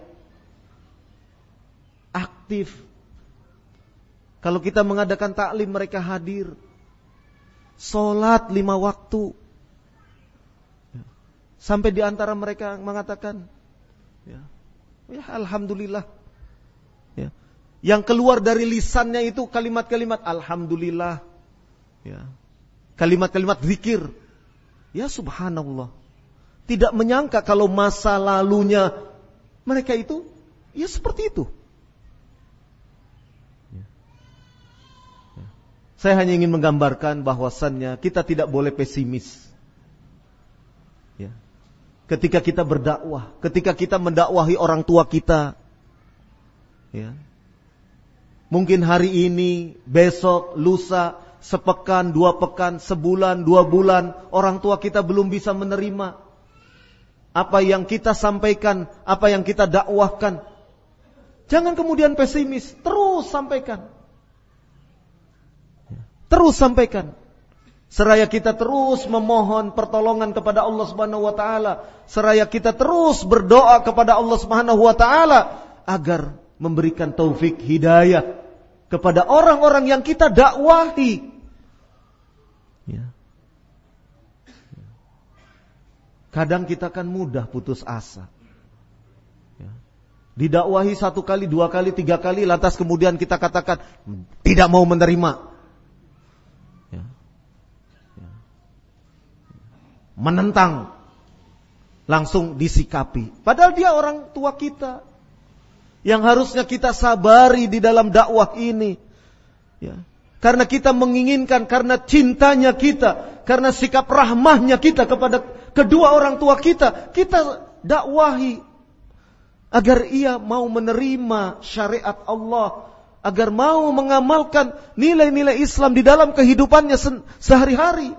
Aktif. Kalau kita mengadakan taklim, mereka hadir. Sholat lima waktu. Sampai di antara mereka mengatakan, ya, ya alhamdulillah. Ya. Yang keluar dari lisannya itu kalimat-kalimat alhamdulillah. Ya. Kalimat-kalimat zikir. Ya subhanallah. Tidak menyangka kalau masa lalunya mereka itu, ya seperti itu. Ya. Ya. Saya hanya ingin menggambarkan bahwasannya kita tidak boleh pesimis. Ya. Ketika kita berdakwah, ketika kita mendakwahi orang tua kita, ya, mungkin hari ini, besok, lusa, sepekan, dua pekan, sebulan, dua bulan, orang tua kita belum bisa menerima apa yang kita sampaikan, apa yang kita dakwahkan. Jangan kemudian pesimis, terus sampaikan, terus sampaikan. Seraya kita terus memohon pertolongan kepada Allah Subhanahu wa taala, seraya kita terus berdoa kepada Allah Subhanahu wa taala agar memberikan taufik hidayah kepada orang-orang yang kita dakwahi. Ya. Kadang kita kan mudah putus asa. Ya. Didakwahi satu kali, dua kali, tiga kali, lantas kemudian kita katakan tidak mau menerima. Menentang, langsung disikapi. Padahal dia orang tua kita, yang harusnya kita sabari di dalam dakwah ini. Ya. Karena kita menginginkan, karena cintanya kita, karena sikap rahmahnya kita kepada kedua orang tua kita, kita dakwahi agar ia mau menerima syariat Allah, agar mau mengamalkan nilai-nilai Islam di dalam kehidupannya sehari-hari.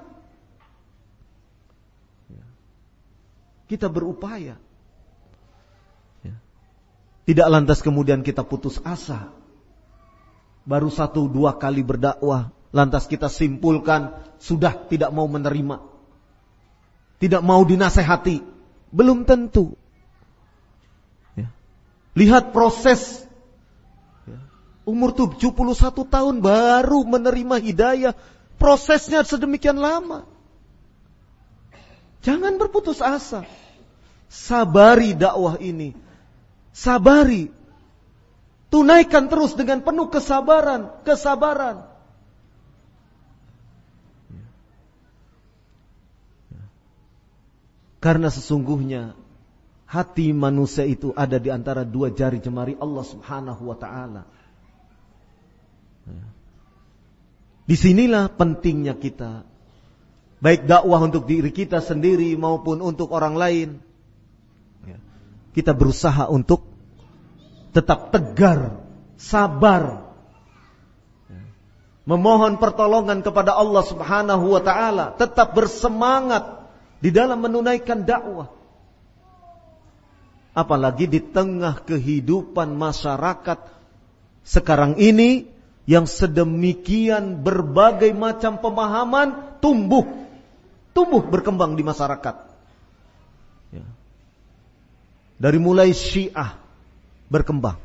Kita berupaya. Ya. Tidak lantas kemudian kita putus asa. Baru satu dua kali berdakwah, lantas kita simpulkan sudah tidak mau menerima, tidak mau dinasehati. Belum tentu. Ya. Lihat proses. Ya. Umur tujuh puluh satu tahun baru menerima hidayah. Prosesnya sedemikian lama. Jangan berputus asa. Sabari dakwah ini. Sabari. Tunaikan terus dengan penuh kesabaran, kesabaran. Karena sesungguhnya hati manusia itu ada di antara dua jari jemari Allah Subhanahu wa taala. Disinilah pentingnya kita, baik dakwah untuk diri kita sendiri maupun untuk orang lain. Kita berusaha untuk tetap tegar, sabar, memohon pertolongan kepada Allah Subhanahu wa taala, tetap bersemangat di dalam menunaikan dakwah. Apalagi di tengah kehidupan masyarakat sekarang ini yang sedemikian berbagai macam pemahaman tumbuh, tumbuh berkembang di masyarakat. Ya. Dari mulai Syiah berkembang.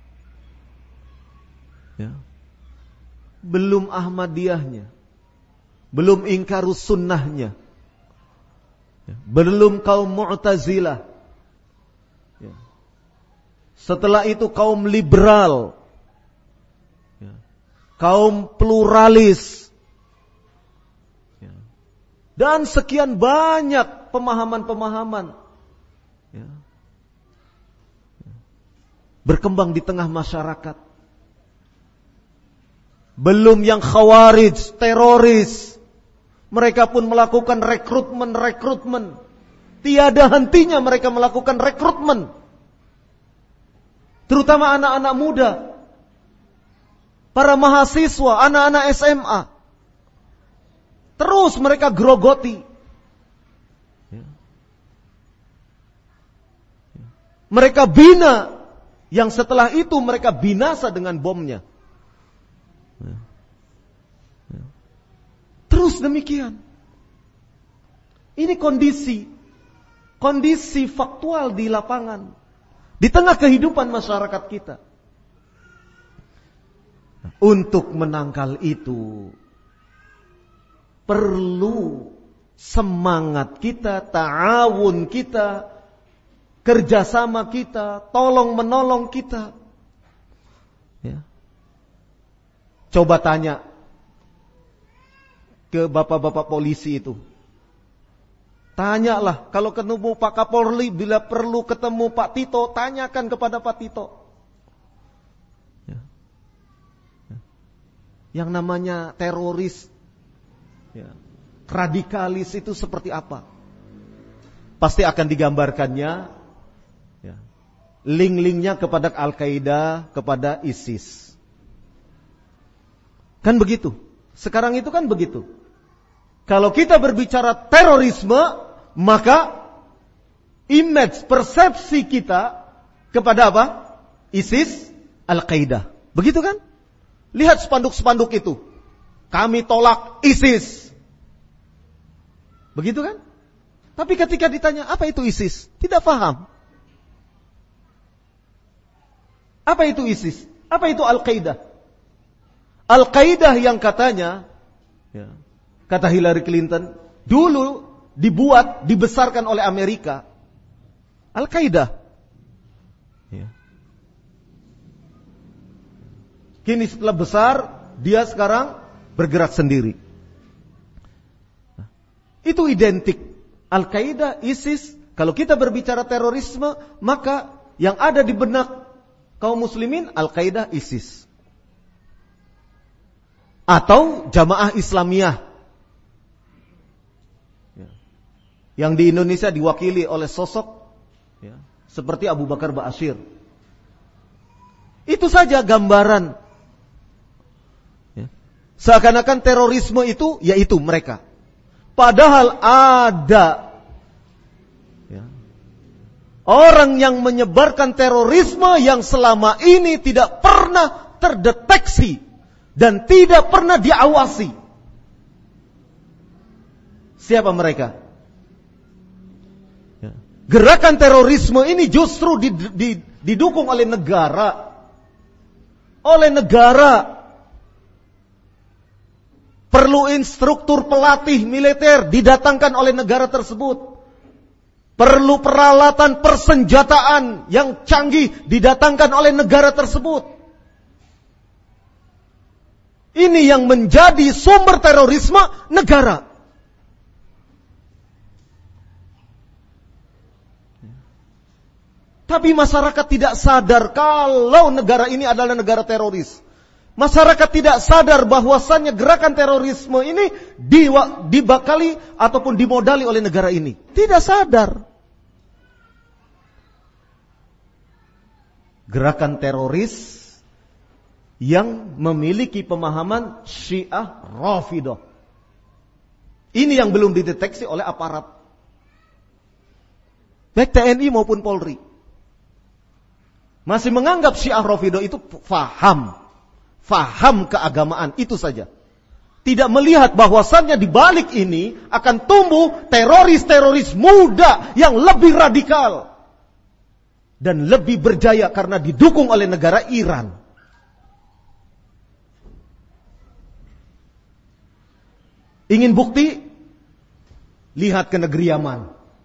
Ya. Belum Ahmadiyahnya, belum ingkarus sunnahnya, ya. Belum kaum Mu'tazilah. Ya. Setelah itu kaum liberal, ya. Kaum pluralis, ya. Dan sekian banyak pemahaman-pemahaman, ya. Berkembang di tengah masyarakat. Belum yang khawarij, teroris. Mereka pun melakukan rekrutmen-rekrutmen. Tiada hentinya mereka melakukan rekrutmen. Terutama anak-anak muda. Para mahasiswa, anak-anak S M A. Terus mereka grogoti. Mereka bina. Yang setelah itu mereka binasa dengan bomnya. Terus demikian. Ini kondisi. Kondisi faktual di lapangan. Di tengah kehidupan masyarakat kita. Untuk menangkal itu, perlu semangat kita, ta'awun kita, kerjasama kita, tolong menolong kita. Ya. Coba tanya ke bapak-bapak polisi itu. Tanyalah, kalau ketemu Pak Kapolri, bila perlu ketemu Pak Tito, tanyakan kepada Pak Tito. Ya. Ya. Yang namanya teroris, ya, radikalis itu seperti apa? Pasti akan digambarkannya, ya, link-linknya kepada Al-Qaeda, kepada ISIS. Kan begitu. Sekarang itu kan begitu. Kalau kita berbicara terorisme, maka image, persepsi kita kepada apa? ISIS, Al-Qaeda. Begitu kan? Lihat spanduk-spanduk itu. Kami tolak ISIS. Begitu kan? Tapi ketika ditanya, apa itu ISIS? Tidak paham. Apa itu ISIS? Apa itu Al-Qaeda? Al-Qaeda yang katanya, ya, kata Hillary Clinton, dulu dibuat, dibesarkan oleh Amerika. Al-Qaeda. Ya. Kini setelah besar, dia sekarang bergerak sendiri. Nah, itu identik. Al-Qaeda, ISIS. Kalau kita berbicara terorisme, maka yang ada di benak kaum muslimin, Al-Qaeda, ISIS. Atau Jamaah Islamiyah. Ya. Yang di Indonesia diwakili oleh sosok, ya, seperti Abu Bakar Ba'asyir. Itu saja gambaran. Ya. Seakan-akan terorisme itu, yaitu mereka. Padahal ada, ya, orang yang menyebarkan terorisme yang selama ini tidak pernah terdeteksi dan tidak pernah diawasi. Siapa mereka? Ya. Gerakan terorisme ini justru didukung oleh negara. Oleh negara. Perlu instruktur pelatih militer didatangkan oleh negara tersebut. Perlu peralatan persenjataan yang canggih didatangkan oleh negara tersebut. Ini yang menjadi sumber terorisme negara. Tapi masyarakat tidak sadar kalau negara ini adalah negara teroris. Masyarakat tidak sadar bahwasannya gerakan terorisme ini dibakali ataupun dimodali oleh negara ini. Tidak sadar. Gerakan teroris yang memiliki pemahaman Syiah Rafidah. Ini yang belum dideteksi oleh aparat, baik T N I maupun Polri. Masih menganggap Syiah Rafidhah itu faham. Faham keagamaan, itu saja. Tidak melihat bahwasannya di balik ini akan tumbuh teroris-teroris muda yang lebih radikal. Dan lebih berjaya karena didukung oleh negara Iran. Ingin bukti? Lihat ke negeri Yaman.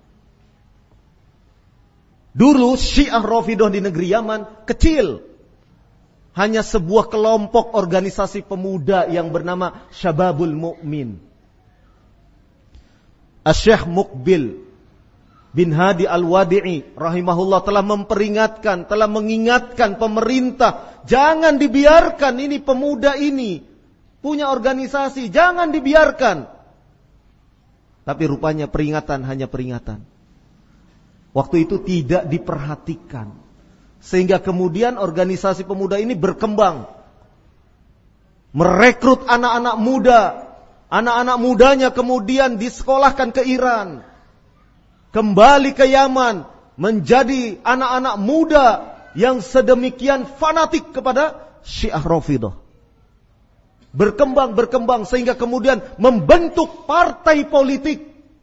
Dulu Syiah Rafidhah di negeri Yaman kecil. Hanya sebuah kelompok organisasi pemuda yang bernama Syababul Mu'min. Asy-Syaikh Muqbil bin Hadi Al-Wadi'i rahimahullah telah memperingatkan, telah mengingatkan pemerintah, jangan dibiarkan ini pemuda ini punya organisasi, jangan dibiarkan. Tapi rupanya peringatan hanya peringatan. Waktu itu tidak diperhatikan. Sehingga kemudian organisasi pemuda ini berkembang. Merekrut anak-anak muda. Anak-anak mudanya kemudian disekolahkan ke Iran. Kembali ke Yaman. Menjadi anak-anak muda yang sedemikian fanatik kepada Syiah Rafidhah. Berkembang, berkembang sehingga kemudian membentuk partai politik.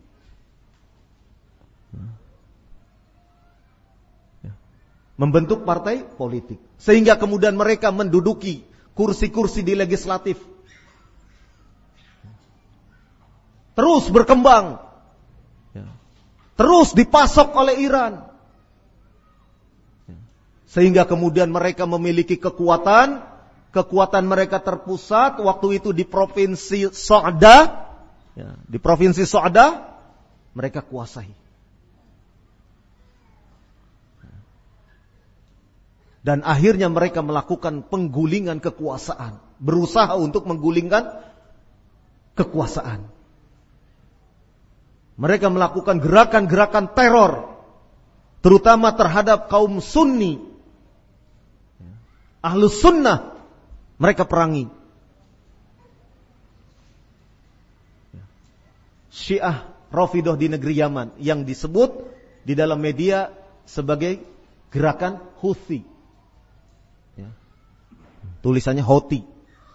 Membentuk partai politik. Sehingga kemudian mereka menduduki kursi-kursi di legislatif. Terus berkembang. Terus dipasok oleh Iran. Sehingga kemudian mereka memiliki kekuatan. Kekuatan mereka terpusat waktu itu di provinsi Sa'dah. Di provinsi Sa'dah mereka kuasai. Dan akhirnya mereka melakukan penggulingan kekuasaan. Berusaha untuk menggulingkan kekuasaan. Mereka melakukan gerakan-gerakan teror. Terutama terhadap kaum Sunni. Ahlus Sunnah. Mereka perangi. Syiah Rafidhah di negeri Yaman. Yang disebut di dalam media sebagai gerakan Houthi. Tulisannya Houthi.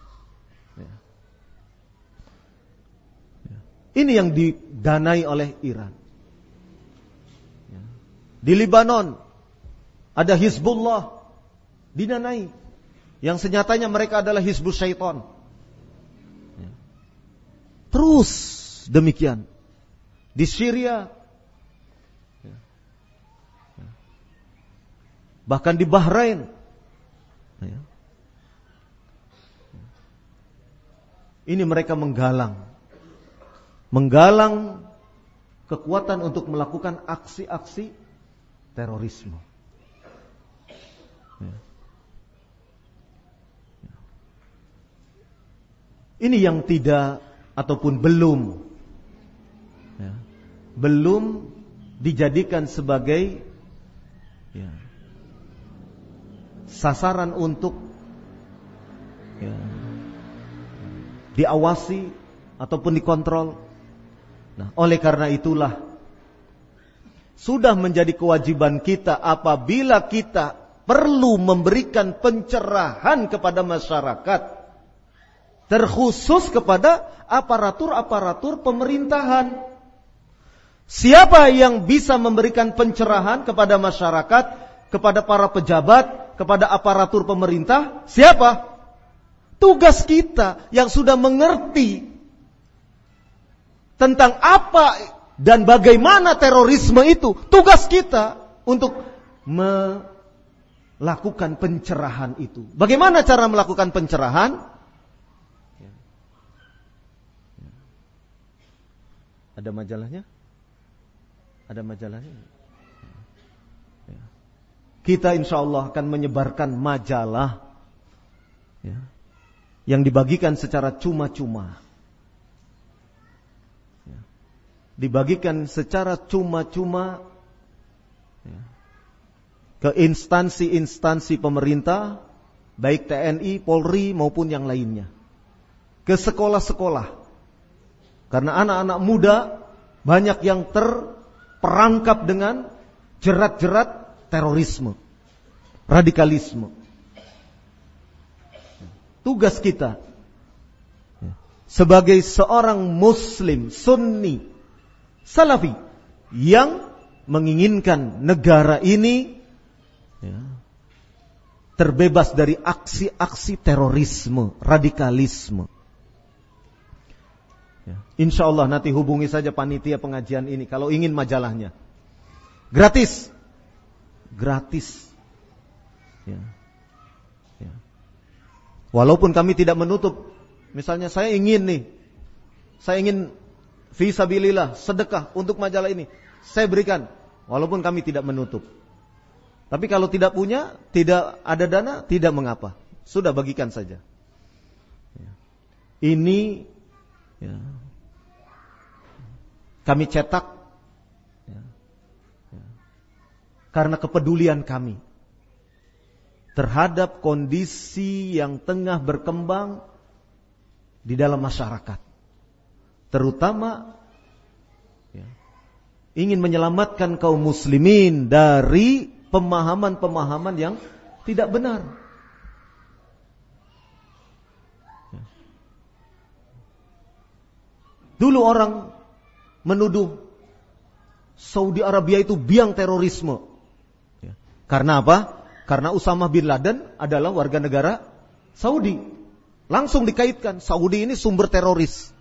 Ini yang didanai oleh Iran. Di Libanon ada Hizbullah didanai, yang senyatanya mereka adalah Hizbus Syaitan. Terus demikian di Syria, bahkan di Bahrain. Ini mereka menggalang Menggalang kekuatan untuk melakukan aksi-aksi terorisme. Ini yang tidak ataupun belum Belum dijadikan sebagai ya, sasaran untuk ya, diawasi ataupun dikontrol. Nah, oleh karena itulah sudah menjadi kewajiban kita apabila kita perlu memberikan pencerahan kepada masyarakat, terkhusus kepada aparatur-aparatur pemerintahan. Siapa yang bisa memberikan pencerahan kepada masyarakat, kepada para pejabat, kepada aparatur pemerintah? Siapa? Tugas kita yang sudah mengerti tentang apa dan bagaimana terorisme itu, tugas kita untuk melakukan pencerahan itu. Bagaimana cara melakukan pencerahan? Ada majalahnya? Ada majalahnya? Kita insya Allah akan menyebarkan majalah ya, yang dibagikan secara cuma-cuma. Ya. Dibagikan secara cuma-cuma ya, ke instansi-instansi pemerintah, baik T N I, Polri maupun yang lainnya. Ke sekolah-sekolah. Karena anak-anak muda banyak yang terperangkap dengan jerat-jerat terorisme. radikalisme. Tugas kita sebagai seorang muslim sunni salafi yang menginginkan negara ini ya, terbebas dari aksi-aksi terorisme, radikalisme. Ya, insya Allah nanti hubungi saja panitia pengajian ini kalau ingin majalahnya. Gratis. Gratis. Ya. Ya. Walaupun kami tidak menutup, misalnya saya ingin nih, saya ingin fisabilillah, sedekah untuk majalah ini, saya berikan, walaupun kami tidak menutup. Tapi kalau tidak punya, tidak ada dana, tidak mengapa, sudah bagikan saja. Ini ya, kami cetak ya, ya, karena kepedulian kami terhadap kondisi yang tengah berkembang di dalam masyarakat, terutama ya, ingin menyelamatkan kaum muslimin dari pemahaman-pemahaman yang tidak benar. Ya. Dulu orang menuduh Saudi Arabia itu biang terorisme. Ya. Karena apa? Karena Usamah bin Laden adalah warga negara Saudi. Langsung dikaitkan, Saudi ini sumber teroris.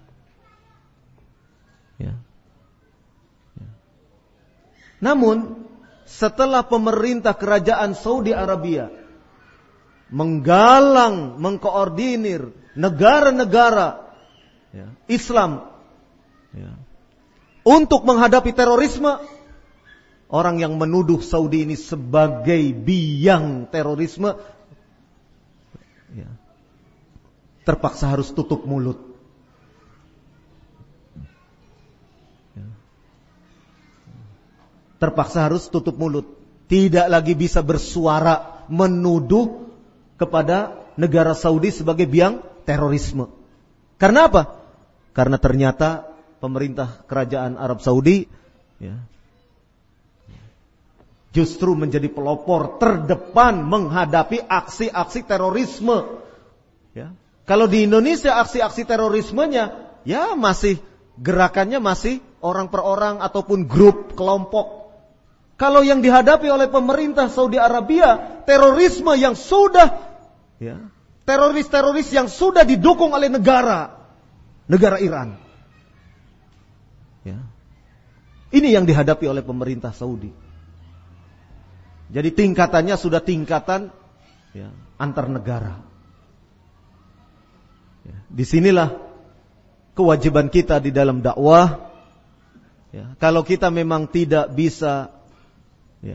Ya. Ya. Namun, setelah pemerintah kerajaan Saudi Arabia menggalang, mengkoordinir negara-negara ya, Islam ya, untuk menghadapi terorisme, orang yang menuduh Saudi ini sebagai biang terorisme ya, terpaksa harus tutup mulut. Ya. Terpaksa harus tutup mulut. Tidak lagi bisa bersuara menuduh kepada negara Saudi sebagai biang terorisme. Karena apa? Karena ternyata pemerintah kerajaan Arab Saudi ya, justru menjadi pelopor terdepan menghadapi aksi-aksi terorisme. Ya. Kalau di Indonesia aksi-aksi terorismenya, ya masih gerakannya masih orang per orang ataupun grup, kelompok. Kalau yang dihadapi oleh pemerintah Saudi Arabia, terorisme yang sudah, ya, teroris-teroris yang sudah didukung oleh negara, negara Iran. Ya. Ini yang dihadapi oleh pemerintah Saudi. Jadi tingkatannya sudah tingkatan ya, antar negara. Ya, disinilah kewajiban kita di dalam dakwah. Ya, kalau kita memang tidak bisa ya,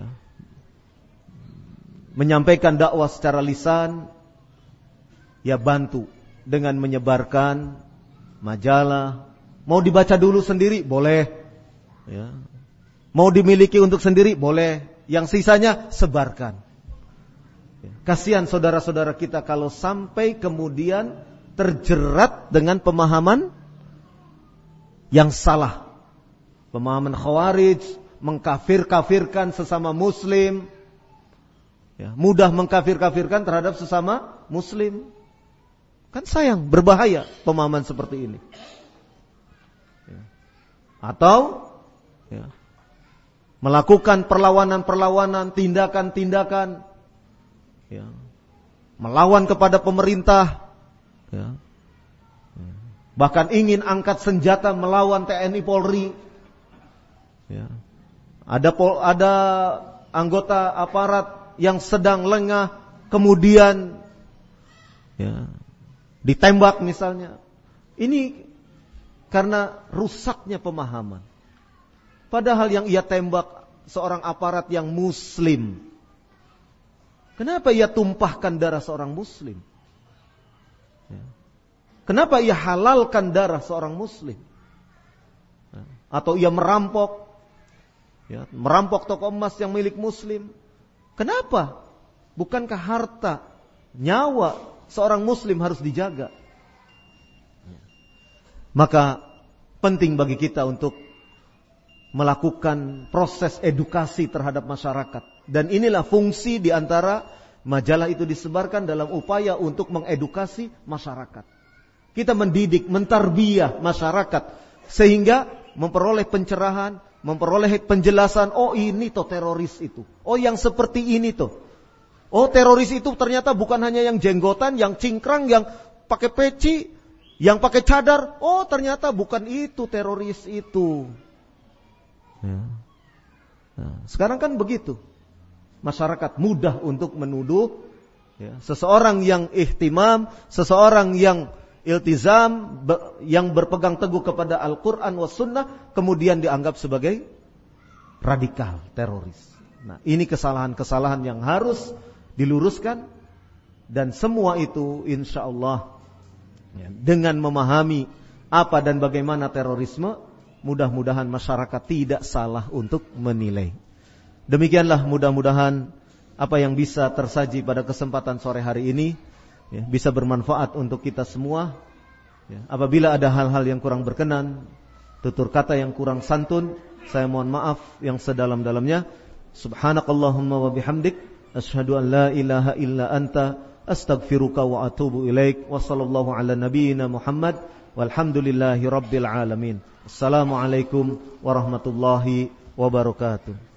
menyampaikan dakwah secara lisan, ya bantu dengan menyebarkan majalah. Mau dibaca dulu sendiri, boleh. Ya. Mau dimiliki untuk sendiri, boleh. Yang sisanya sebarkan. Kasihan saudara-saudara kita kalau sampai kemudian terjerat dengan pemahaman yang salah. Pemahaman Khawarij, mengkafir-kafirkan sesama muslim. Ya, mudah mengkafir-kafirkan terhadap sesama muslim. Kan sayang, berbahaya pemahaman seperti ini. Ya. Atau ya, melakukan perlawanan-perlawanan, tindakan-tindakan, ya, melawan kepada pemerintah, ya, bahkan ingin angkat senjata melawan T N I Polri. Ya. Ada pol, ada anggota aparat yang sedang lengah, kemudian ya, ditembak misalnya. Ini karena rusaknya pemahaman. Padahal yang ia tembak seorang aparat yang muslim. Kenapa ia tumpahkan darah seorang muslim? Ya. Kenapa ia halalkan darah seorang muslim? Ya. Atau ia merampok, ya, merampok toko emas yang milik muslim. Kenapa? Bukankah harta, nyawa seorang muslim harus dijaga? Ya. Maka penting bagi kita untuk melakukan proses edukasi terhadap masyarakat. Dan inilah fungsi di antara Majalah itu disebarkan dalam upaya untuk mengedukasi masyarakat. Kita mendidik, mentarbiyah masyarakat sehingga memperoleh pencerahan, memperoleh penjelasan, oh ini toh teroris itu. Oh yang seperti ini toh. Oh teroris itu ternyata bukan hanya yang jenggotan, yang cingkrang, yang pakai peci, yang pakai cadar. Oh ternyata bukan itu teroris itu. Ya. Nah, sekarang kan begitu. Masyarakat mudah untuk menuduh ya, seseorang yang ihtimam, seseorang yang iltizam, yang berpegang teguh kepada Al-Quran was sunnah, kemudian dianggap sebagai radikal, teroris. Nah, ini kesalahan-kesalahan yang harus diluruskan, dan semua itu insya Allah ya, dengan memahami apa dan bagaimana terorisme, mudah-mudahan masyarakat tidak salah untuk menilai. Demikianlah mudah-mudahan apa yang bisa tersaji pada kesempatan sore hari ini ya, bisa bermanfaat untuk kita semua. Ya, apabila ada hal-hal yang kurang berkenan, tutur kata yang kurang santun, saya mohon maaf yang sedalam-dalamnya. Subhanakallahumma wa bihamdik, asyhadu an la ilaha illa anta, astaghfiruka wa atubu ilaik. Wa sallallahu ala nabiyyina Muhammad walhamdulillahi rabbil alamin. Assalamualaikum warahmatullahi wabarakatuh.